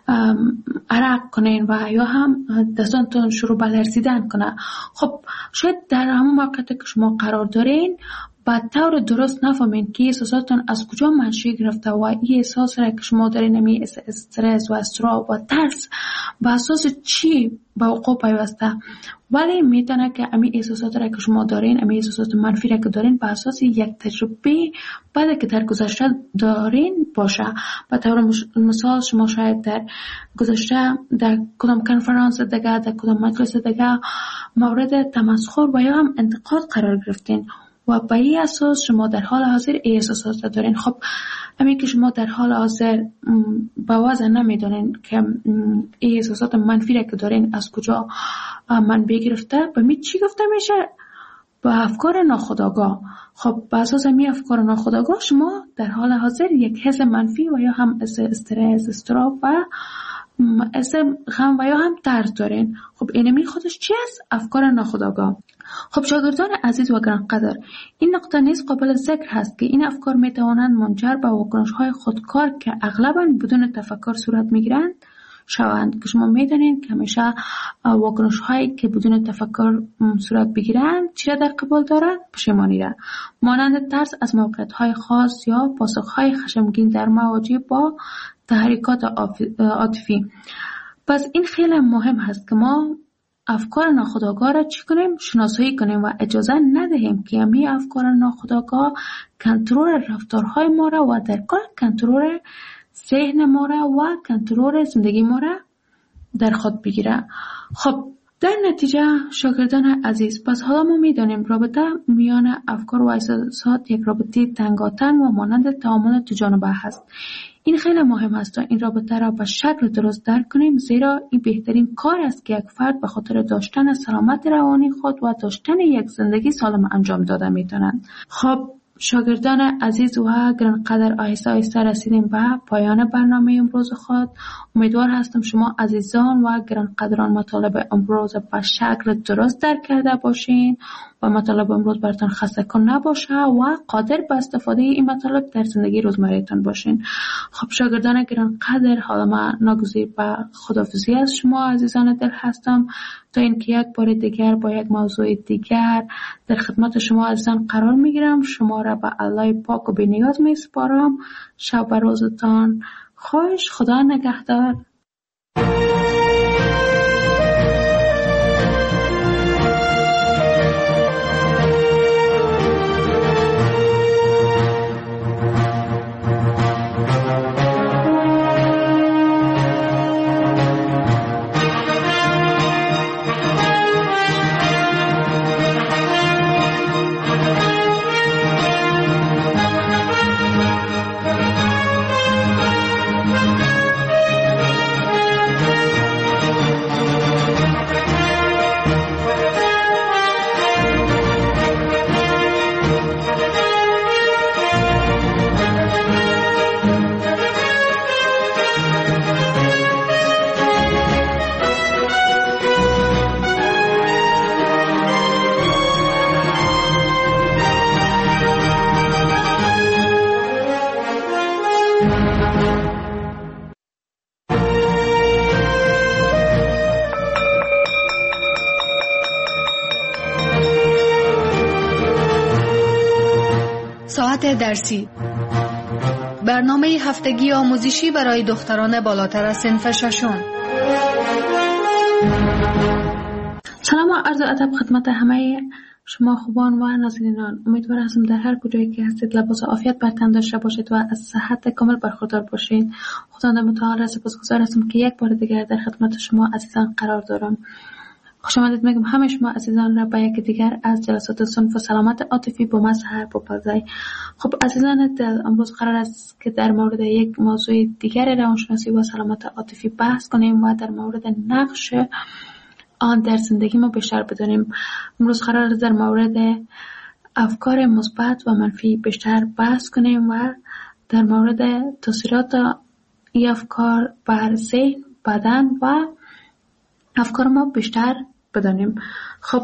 عرق کنین و یا هم دستانتون شروع به لرزیدن کنه. خب شاید در همون موقعیتی که شما قرار دارین با طور درست نفهمین که احساساتتون از کجا منشأ گرفته و این احساس را که شما دارین، نمی استرس و اضطراب و ترس با اساس چی به وقوع پیوسته، ولی میتونه که امی احساسات را که شما دارین، امی احساسات منفی را که دارین به اساس یک تجربه بعد که در گذشته دارین باشه. به طور مثال شما شاید در گذشته در کدام کنفرانس دیگه، در کدام مجلس دیگه مورد تمسخر و یا هم انتقاد قرار گرفتین و به این اساس شما در حال حاضر ای احساسات دارین. خب همین که شما در حال حاضر با وضع نمیدونین که ای احساسات منفی را که دارین از کجا منبع گرفته، به می چی گفته میشه؟ با افکار ناخودآگاه. خب با اساس می افکار ناخودآگاه شما در حال حاضر یک حس منفی و یا هم حس استرس، اضطراب و حس غم و یا هم ترس دارین. خب اینمی خودش چی است؟ افکار ناخودآگاه. خب شاگردان عزیز و گرانقدر، این نقطه نیز قابل ذکر هست که این افکار می توانند منجر به واکنش‌های خودکار که اغلباً بدون تفکر صورت می‌گیرند شوند که شما میدانید که همیشه واکنش هایی که بدون تفکر صورت بگیرند چی را در قبال دارد؟ پشیمانی را، مانند ترس از موقعیت های خاص یا پاسخ های خشمگین در مواجهه با تحریکات عاطفی. پس این خیلی مهم هست که ما افکار ناخودآگاه را چی کنیم؟ شناسایی کنیم و اجازه ندهیم که همین افکار ناخودآگاه کنترل رفتارهای ما را و در کل کنترل ذهن ما را و کنترل زندگی ما را در خود بگیره. خب در نتیجه شاگردان عزیز، پس حالا ما میدانیم رابطه میان افکار و احساسات یک رابطه تنگاتنگ و مانند تعامل دو جانبه هست. این خیلی مهم است تا این رابطه را به شکل درست درک کنیم، زیرا این بهترین کار است که یک فرد به خاطر داشتن سلامت روانی خود و داشتن یک زندگی سالم انجام داده میتونند. خب شاگردان عزیز و گرانقدر، آهسته آهسته رسیدیم به پایان برنامه امروز خود. امیدوار هستم شما عزیزان و گرانقدران مطالب امروز به شکل درست درک کرده باشین و مطالب امروز براتون خسته کن نباشه و قادر به استفاده این مطالب در زندگی روزمره‌تان باشین. خب شاگردان گرانقدر، حالا من ناگزیر به خداحافظی از شما عزیزان دل هستم تا اینکه یک بار دیگر با یک موضوع دیگر در خدمت شما عزیزان قرار میگیرم. شما را به الله پاک و بی‌نیاز میسپارم. شب و روزتان خوش. خدا نگهدار. ساعت درسی، برنامه هفتگی آموزشی برای دختران بالاتر از صنف ششم. سلام و عرض ادب خدمت همه شما خوبان و نازنینان. امیدوار هستم در هر کجایی که هستید لباس عافیت بر تن داشته باشید و از صحت کامل برخوردار باشید. خداوند متعال را سپاسگزار هستم که یک بار دیگر در خدمت شما عزیزان قرار دارم. خوش آمدید میگم همه شما عزیزان را به یک دیگر از جلسات صنف سلامت عاطفی با مظهر بپذیرید. خب عزیزان دل، امروز قرار است که در مورد یک موضوع دیگر روانشناسی و سلامت عاطفی بحث کنیم و در مورد نقش آن در زندگی ما بیشتر بدانیم. امروز قرار است در مورد افکار مثبت و منفی بیشتر بحث کنیم و در مورد تاثیرات این افکار بر ذهن، بدن و افکار ما بیشتر بدانیم. خب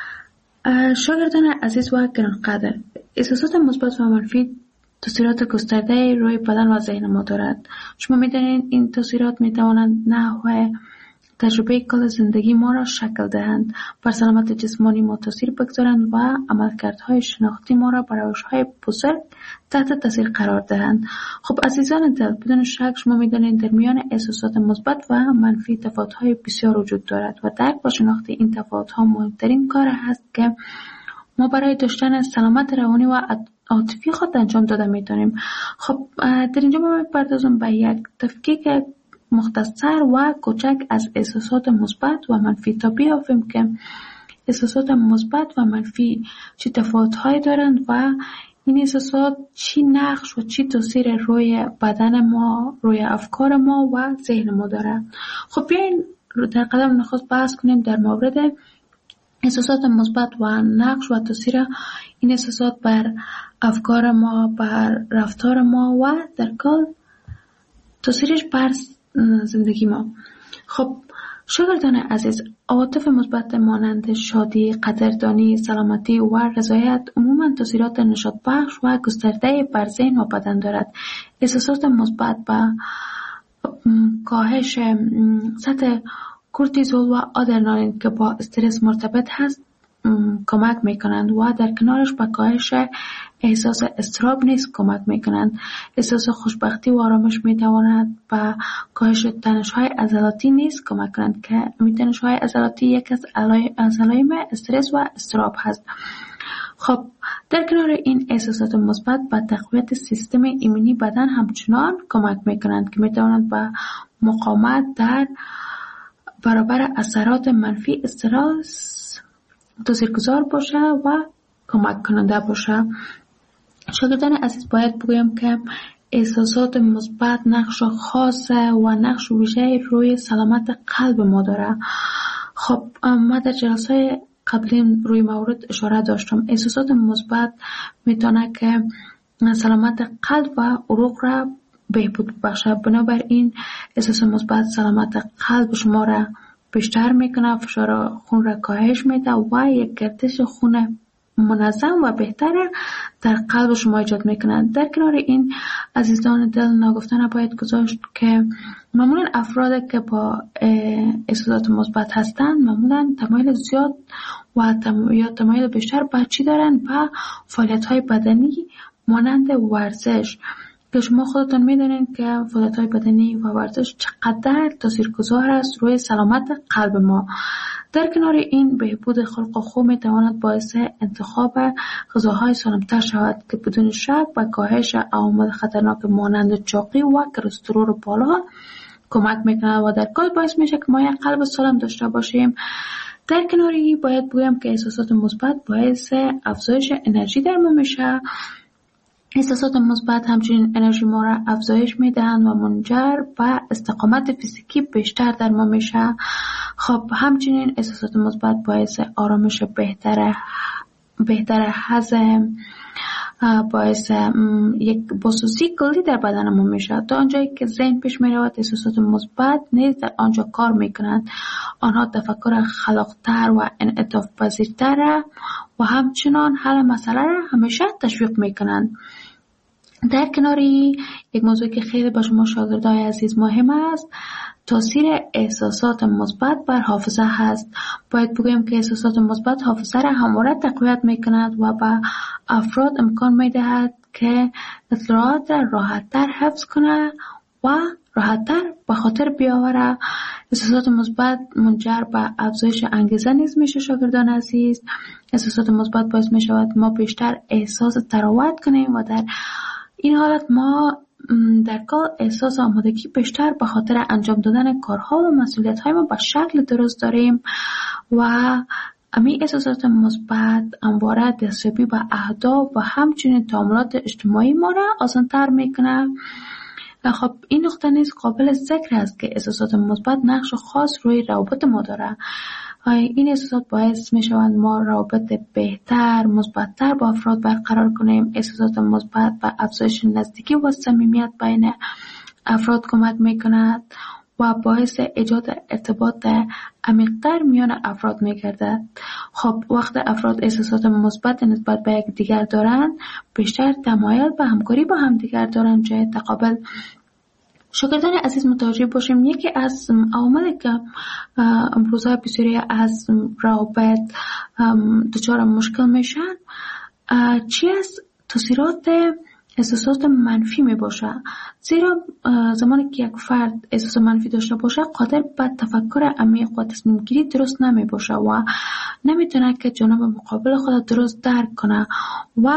شاگردان عزیز و گرانقدر، احساسات مثبت و منفی تاثیرات گسترده روی بدن و ذهن ما دارد. شما میدانید این تاثیرات میتوانند نحوه تجربه کل زندگی ما را شکل دهند، بر سلامت جسمانی ما تاثیر بگذارند و عملکردهای شناختی ما را بر روش‌های بزرگ تحت تاثیر قرار دهند. خب عزیزان دل، بدون شک شما میدانید در میان احساسات مثبت و منفی تفاوت‌های بسیار وجود دارد و درک و شناخت این تفاوت‌ها مهمترین کار است که ما برای داشتن سلامت روانی و عاطفی خود انجام داده میتونیم. خب در اینجا ما میپردازم به یک تفکیک مختصر و کوچک از احساسات مثبت و منفی تا بیافیم که احساسات مثبت و منفی چه تفاوت‌هایی دارند و این احساسات چی نقش و چی تاثیر روی بدن ما، روی افکار ما و ذهن ما داره. خب بیاین در قدم نخست بحث کنیم در مورد احساسات مثبت و نقش و تاثیر این احساسات بر افکار ما، بر رفتار ما و در کل تاثیرش بر زندگی ما. خب شاگردان عزیز، عواطف مثبت مانند شادی، قدردانی، سلامتی و رضایت عموما تاثیرات نشاط بخش و گسترده بر ذهن و بدن دارد. احساسات مثبت با کاهش سطح کورتیزول و آدرنالین که با استرس مرتبط هست کمک میکنند و در کنارش به کاهش احساس اضطراب نیز کمک میکنند. احساس خوشبختی و آرامش میتواند به کاهش تنش‌های عضلاتی نیز کمک کنند که تنش‌های عضلاتی یک از علائم استرس و اضطراب هست. خب در کنار این احساسات مثبت به تقویت سیستم ایمنی بدن همچنان کمک میکنند که میتوانند به مقاومت در برابر اثرات منفی استرس تاثیرگذار باشه و کمک کننده باشه. شاگردان عزیز باید بگویم که احساسات مثبت نقش خاص و نقش ویژه روی سلامت قلب ما داره. خب ما در جلسه قبلی روی مورد اشاره داشتم. احساسات مثبت میتونه که سلامت قلب و عروق را بهبود بخشه. بنابراین احساس مثبت سلامت قلب شما را بیشتر میکنه، فشار خون را کاهش میده و یک گردش خون منظم و بهتر در قلب شما ایجاد میکنه. در کنار این عزیزان دل ناگفتن باید گذاشت که معمولا افراد که با احساسات مثبت هستند معمولا تمایل زیاد و یا تمایل بیشتر به چی دارن؟ به فعالیت های بدنی مانند ورزش، که شما خودتون میدونین که فعالیت‌های بدنی و ورزش چقدر تاثیرگذار است روی سلامت قلب ما. در کنار این بهبود خلق خو میتواند باعث انتخاب غذاهای سالم‌تر شود که بدون شک به کاهش عوامل خطرناک مانند چاقی و کلسترول بالا کمک میکنه و در کل باعث میشه که ما یک قلب سالم داشته باشیم. در کنار این باید بگویم که احساسات مثبت باعث افزایش انرژی در ما میشه. احساسات مثبت همچنین انرژی ما را افزایش میدهند و منجر به استقامت فیزیکی بیشتر در ما میشه. خب همچنین احساسات مثبت باعث آرامش بهتر بهتر هضم، باعث یک بازسازی کلی در بدن ما میشه. تا آنجایی که ذهن پیش میرود احساسات مثبت نیز در آنجا کار میکنند. آنها تفکر خلاقتر و انعطاف پذیرتر و همچنان حل مسئله را همیشه تشویق میکنند. در کناری یک موضوع که خیلی با شما شاگردای عزیز مهم است، تاثیر احساسات مثبت بر حافظه هست. باید بگویم که احساسات مثبت حافظه را همواره تقویت میکند و به افراد امکان میدهد که اطلاعات را راحت‌تر حفظ کنه و راحت‌تر به خاطر بیاوره. احساسات مثبت منجر به افزایش انگیزه نیز میشه. شاگردان عزیز، احساسات مثبت باعث میشود ما بیشتر احساس تراوت کنیم و در این حالت ما در کار احساس آمادگی بیشتر به خاطر انجام دادن کارها و مسئولیت‌های ما به شکل درست داریم و امی احساسات مثبت همواره دستیابی به اهداف و همچنین تعاملات اجتماعی ما را آسان‌تر میکنه. خب این نقطه نیز قابل ذکر است که احساسات مثبت نقش خاص روی روابط ما داره. این احساسات باعث می شوند ما روابط بهتر، مثبت‌تر با افراد برقرار کنیم. احساسات مثبت به افزایش نزدیکی و صمیمیت بین افراد کمک می کند و باعث ایجاد ارتباط عمیق‌تر میان افراد می گردد. خب وقت افراد احساسات مثبت نسبت به یک دیگر دارند، بیشتر تمایل به همکاری با هم دیگر دارند جای تقابل. شاگردان عزیز متوجه باشیم یکی از عواملی که امروزها بسیاری از روابط دچار مشکل میشن چی است؟ تاثیرات احساسات منفی می باشه. زیرا زمانی که یک فرد احساس منفی داشته باشه قادر به تفکر عمیق و تصمیم گیری درست نمی باشه و نمیتونه که جانب مقابل خود درست درک کنه و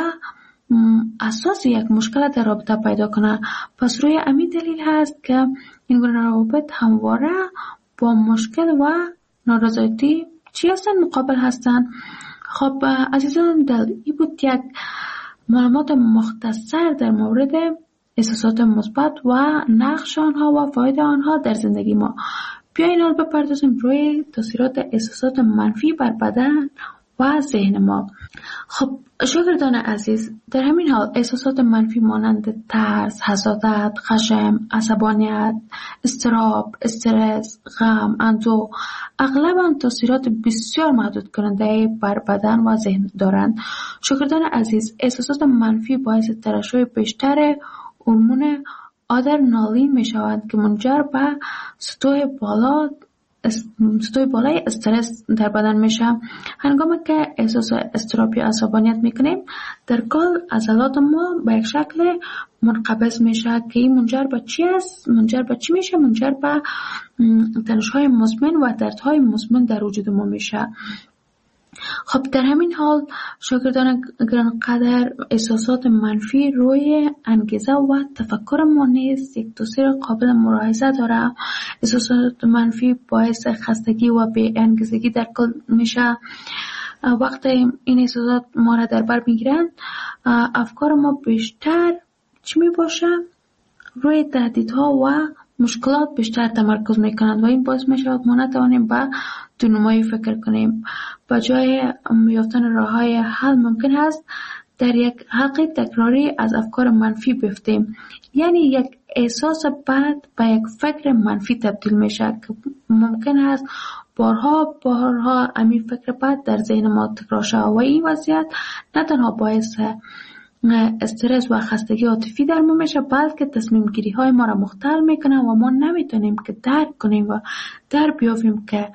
اساس یک مشکل در رابطه پیدا کنه. پس روی همین دلیل هست که این گونه روابط همواره با مشکل و نارضایتی چی هستن؟ مقابل هستن. خب عزیزان دل، این بود یک معلومات مختصر در مورد احساسات مثبت و نقش آنها و فایده آنها در زندگی ما. بیایید حال بپردازیم روی تاثیرات احساسات منفی بر بدن و ذهن ما. خب شاگردان عزیز، در همین حال احساسات منفی مانند ترس، حسادت، خشم، عصبانیت، اضطراب، استرس، غم، اندوه اغلباً تاثیرات بسیار محدود کننده بر بدن و ذهن دارند. شاگردان عزیز، احساسات منفی باعث ترشح بیشتر هورمون آدرنالین می شود که منجر به سطوح بالا سطوح بالای استرس در بدن میشه. هنگامی که احساس اضطراب یا عصبانیت میکنیم در کل عضلات ما به یک شکل منقبض میشه که این منجر به چی است؟ منجر به چی میشه؟ منجر به تنش‌های مزمن و دردهای مزمن در وجود ما میشه. خب در همین حال شاگردان گرانقدر احساسات منفی روی انگیزه و تفکر ما نیز یک تاثیر قابل ملاحظه داره. احساسات منفی باعث خستگی و بی انگیزگی در کل میشه. وقتی این احساسات ما را در بر میگیرند افکار ما بیشتر چی می باشه؟ روی تهدیدها و مشکلات بیشتر تمرکز میکنند و این باعث میشود ما نتوانیم به دونمایی فکر کنیم. با جای یافتن راههای حل ممکن است در یک حلقه تکراری از افکار منفی بیفتیم. یعنی یک احساس بد به یک فکر منفی تبدیل میشه که ممکن است بارها بارها همین فکر بد در ذهن ما تکرار شود و این وضعیت نه تنها باعث استرس و خستگی عاطفی در ما میشه بلکه تصمیم گیری های ما را مختل میکنه و ما نمیتونیم که درک کنیم و در بیافیم که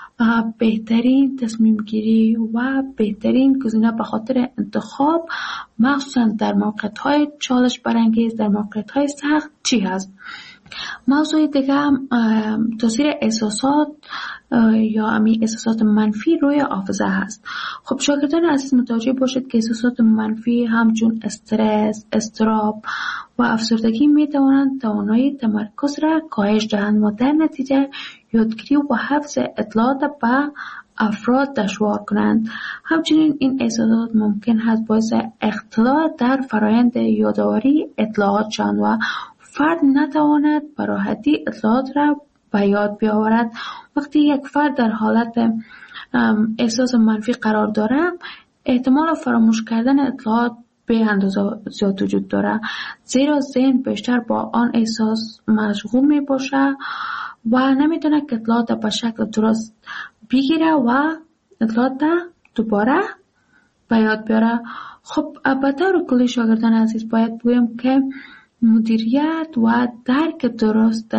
بهترین تصمیم گیری و بهترین گزینه به خاطر انتخاب مخصوصا در موقعیت های چالش برانگیز، در موقعیت های سخت چی هست. موضوع دیگه هم تاثیر احساسات یا امی احساسات منفی روی حافظه هست. خب شاگردان عزیز متوجه باشید که احساسات منفی همچون استرس، اضطراب و افسردگی می توانند توانایی تمرکز را کاهش دهند و در نتیجه یادگیری و حفظ اطلاعات به افراد دشوار کنند. همچنین این احساسات ممکن است باعث اختلال در فرایند یادآوری اطلاعات شوند و فرد نتواند به راحتی اطلاعات را به یاد بیاورد. وقتی یک فرد در حالت احساس منفی قرار دارد احتمال فراموش کردن اطلاعات به اندازه زیاد وجود دارد، زیرا ذهن بیشتر با آن احساس مشغول می باشه و نمیتونه که اطلاعات به شکل درست بگیره و اطلاعات دوباره به یاد بیاره. خب به طور کلی شاگردان عزیز باید بگویم که مدیریت و درک درست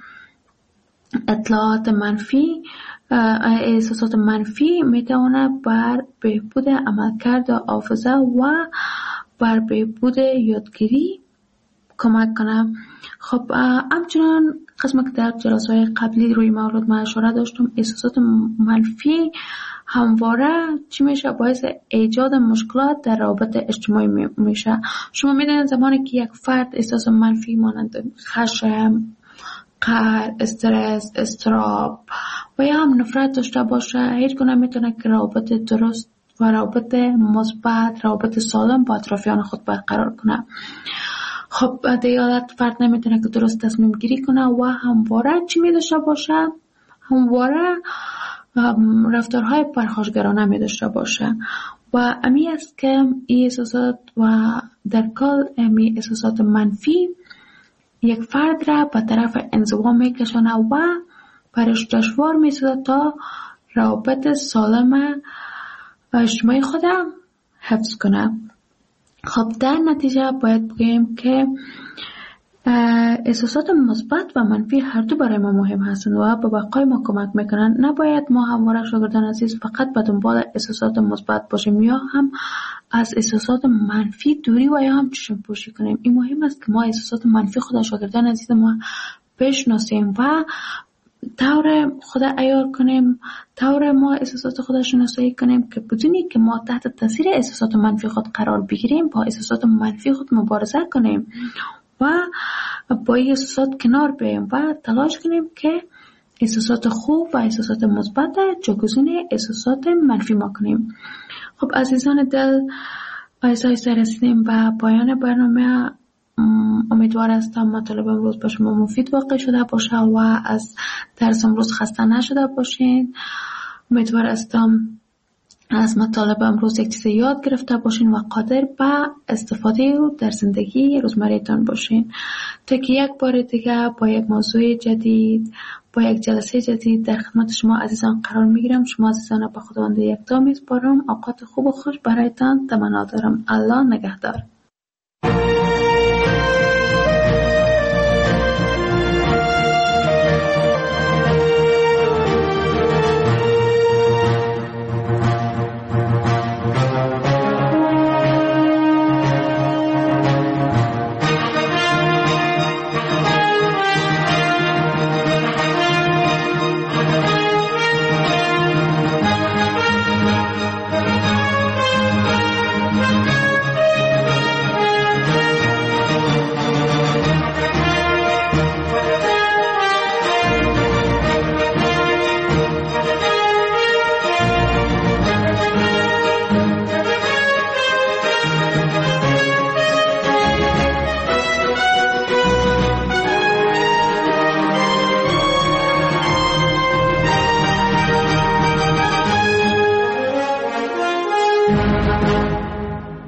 اطلاعات منفی، احساسات منفی میتونه بر بهبود عملکرد حافظه و بر بهبود یادگیری کمک کنه. خب همچنان قسم که در جلسه‌های قبلی روی موضوع ما اشاره داشتم، احساسات منفی همواره چی میشه؟ باعث ایجاد مشکلات در روابط اجتماعی میشه. شما میدونید زمانی که یک فرد احساس منفی مانند خشم، قهر، استرس، اضطراب و یا هم نفرت داشته باشه هیچ گونه میتونه که روابط درست و روابط مثبت، روابط سالم با اطرافیان خود برقرار کنه. خب در این حالت فرد نمیتونه که درست تصمیم گیری کنه و همواره چی میداشته باشه؟ همواره رفتارهای پرخاشگرانه می داشته باشه و امی است که این احساسات و در کل امی احساسات منفی یک فرد را به طرف انزوا می کشانه و برش دشوار می سازد تا روابط سالم اجتماعی خودم حفظ کنه. خب در نتیجه باید بگیم که احساسات مثبت و منفی هر دو برای ما مهم هستند و به بقای ما کمک میکنند. نباید ما همواره شاگردان عزیز فقط به دنبال احساسات مثبت باشیم یا هم از احساسات منفی دوری و یا هم چشم پوشی کنیم. این مهم است که ما احساسات منفی خود شاگردان عزیز ما بشناسیم و طور خود عیار کنیم، طور ما احساسات خود شناسایی کنیم که بدونی که ما تحت تاثیر احساسات منفی خود قرار بگیریم، با احساسات منفی خود مبارزه کنیم و با این احساسات کنار بیاییم و تلاش کنیم که احساسات خوب و احساسات مثبت جایگزین احساسات منفی ما کنیم. خب عزیزان دل، آیسته آیسته رسیدیم به پایان برنامه. امیدوار هستم مطالب امروز به شما مفید واقع شده باشه و از درس امروز خسته نشده باشین. امیدوار هستم از مطالب امروز یک چیز یاد گرفته باشین و قادر به استفاده و در زندگی روزمره‌تان باشین. تا که یک بار دیگه با یک موضوع جدید، با یک جلسه جدید در خدمت شما عزیزان قرار میگیرم. شما عزیزان به خداوند یکتا میسپارم. اوقات خوب و خوش برایتان تمنا دارم. الله نگهدار.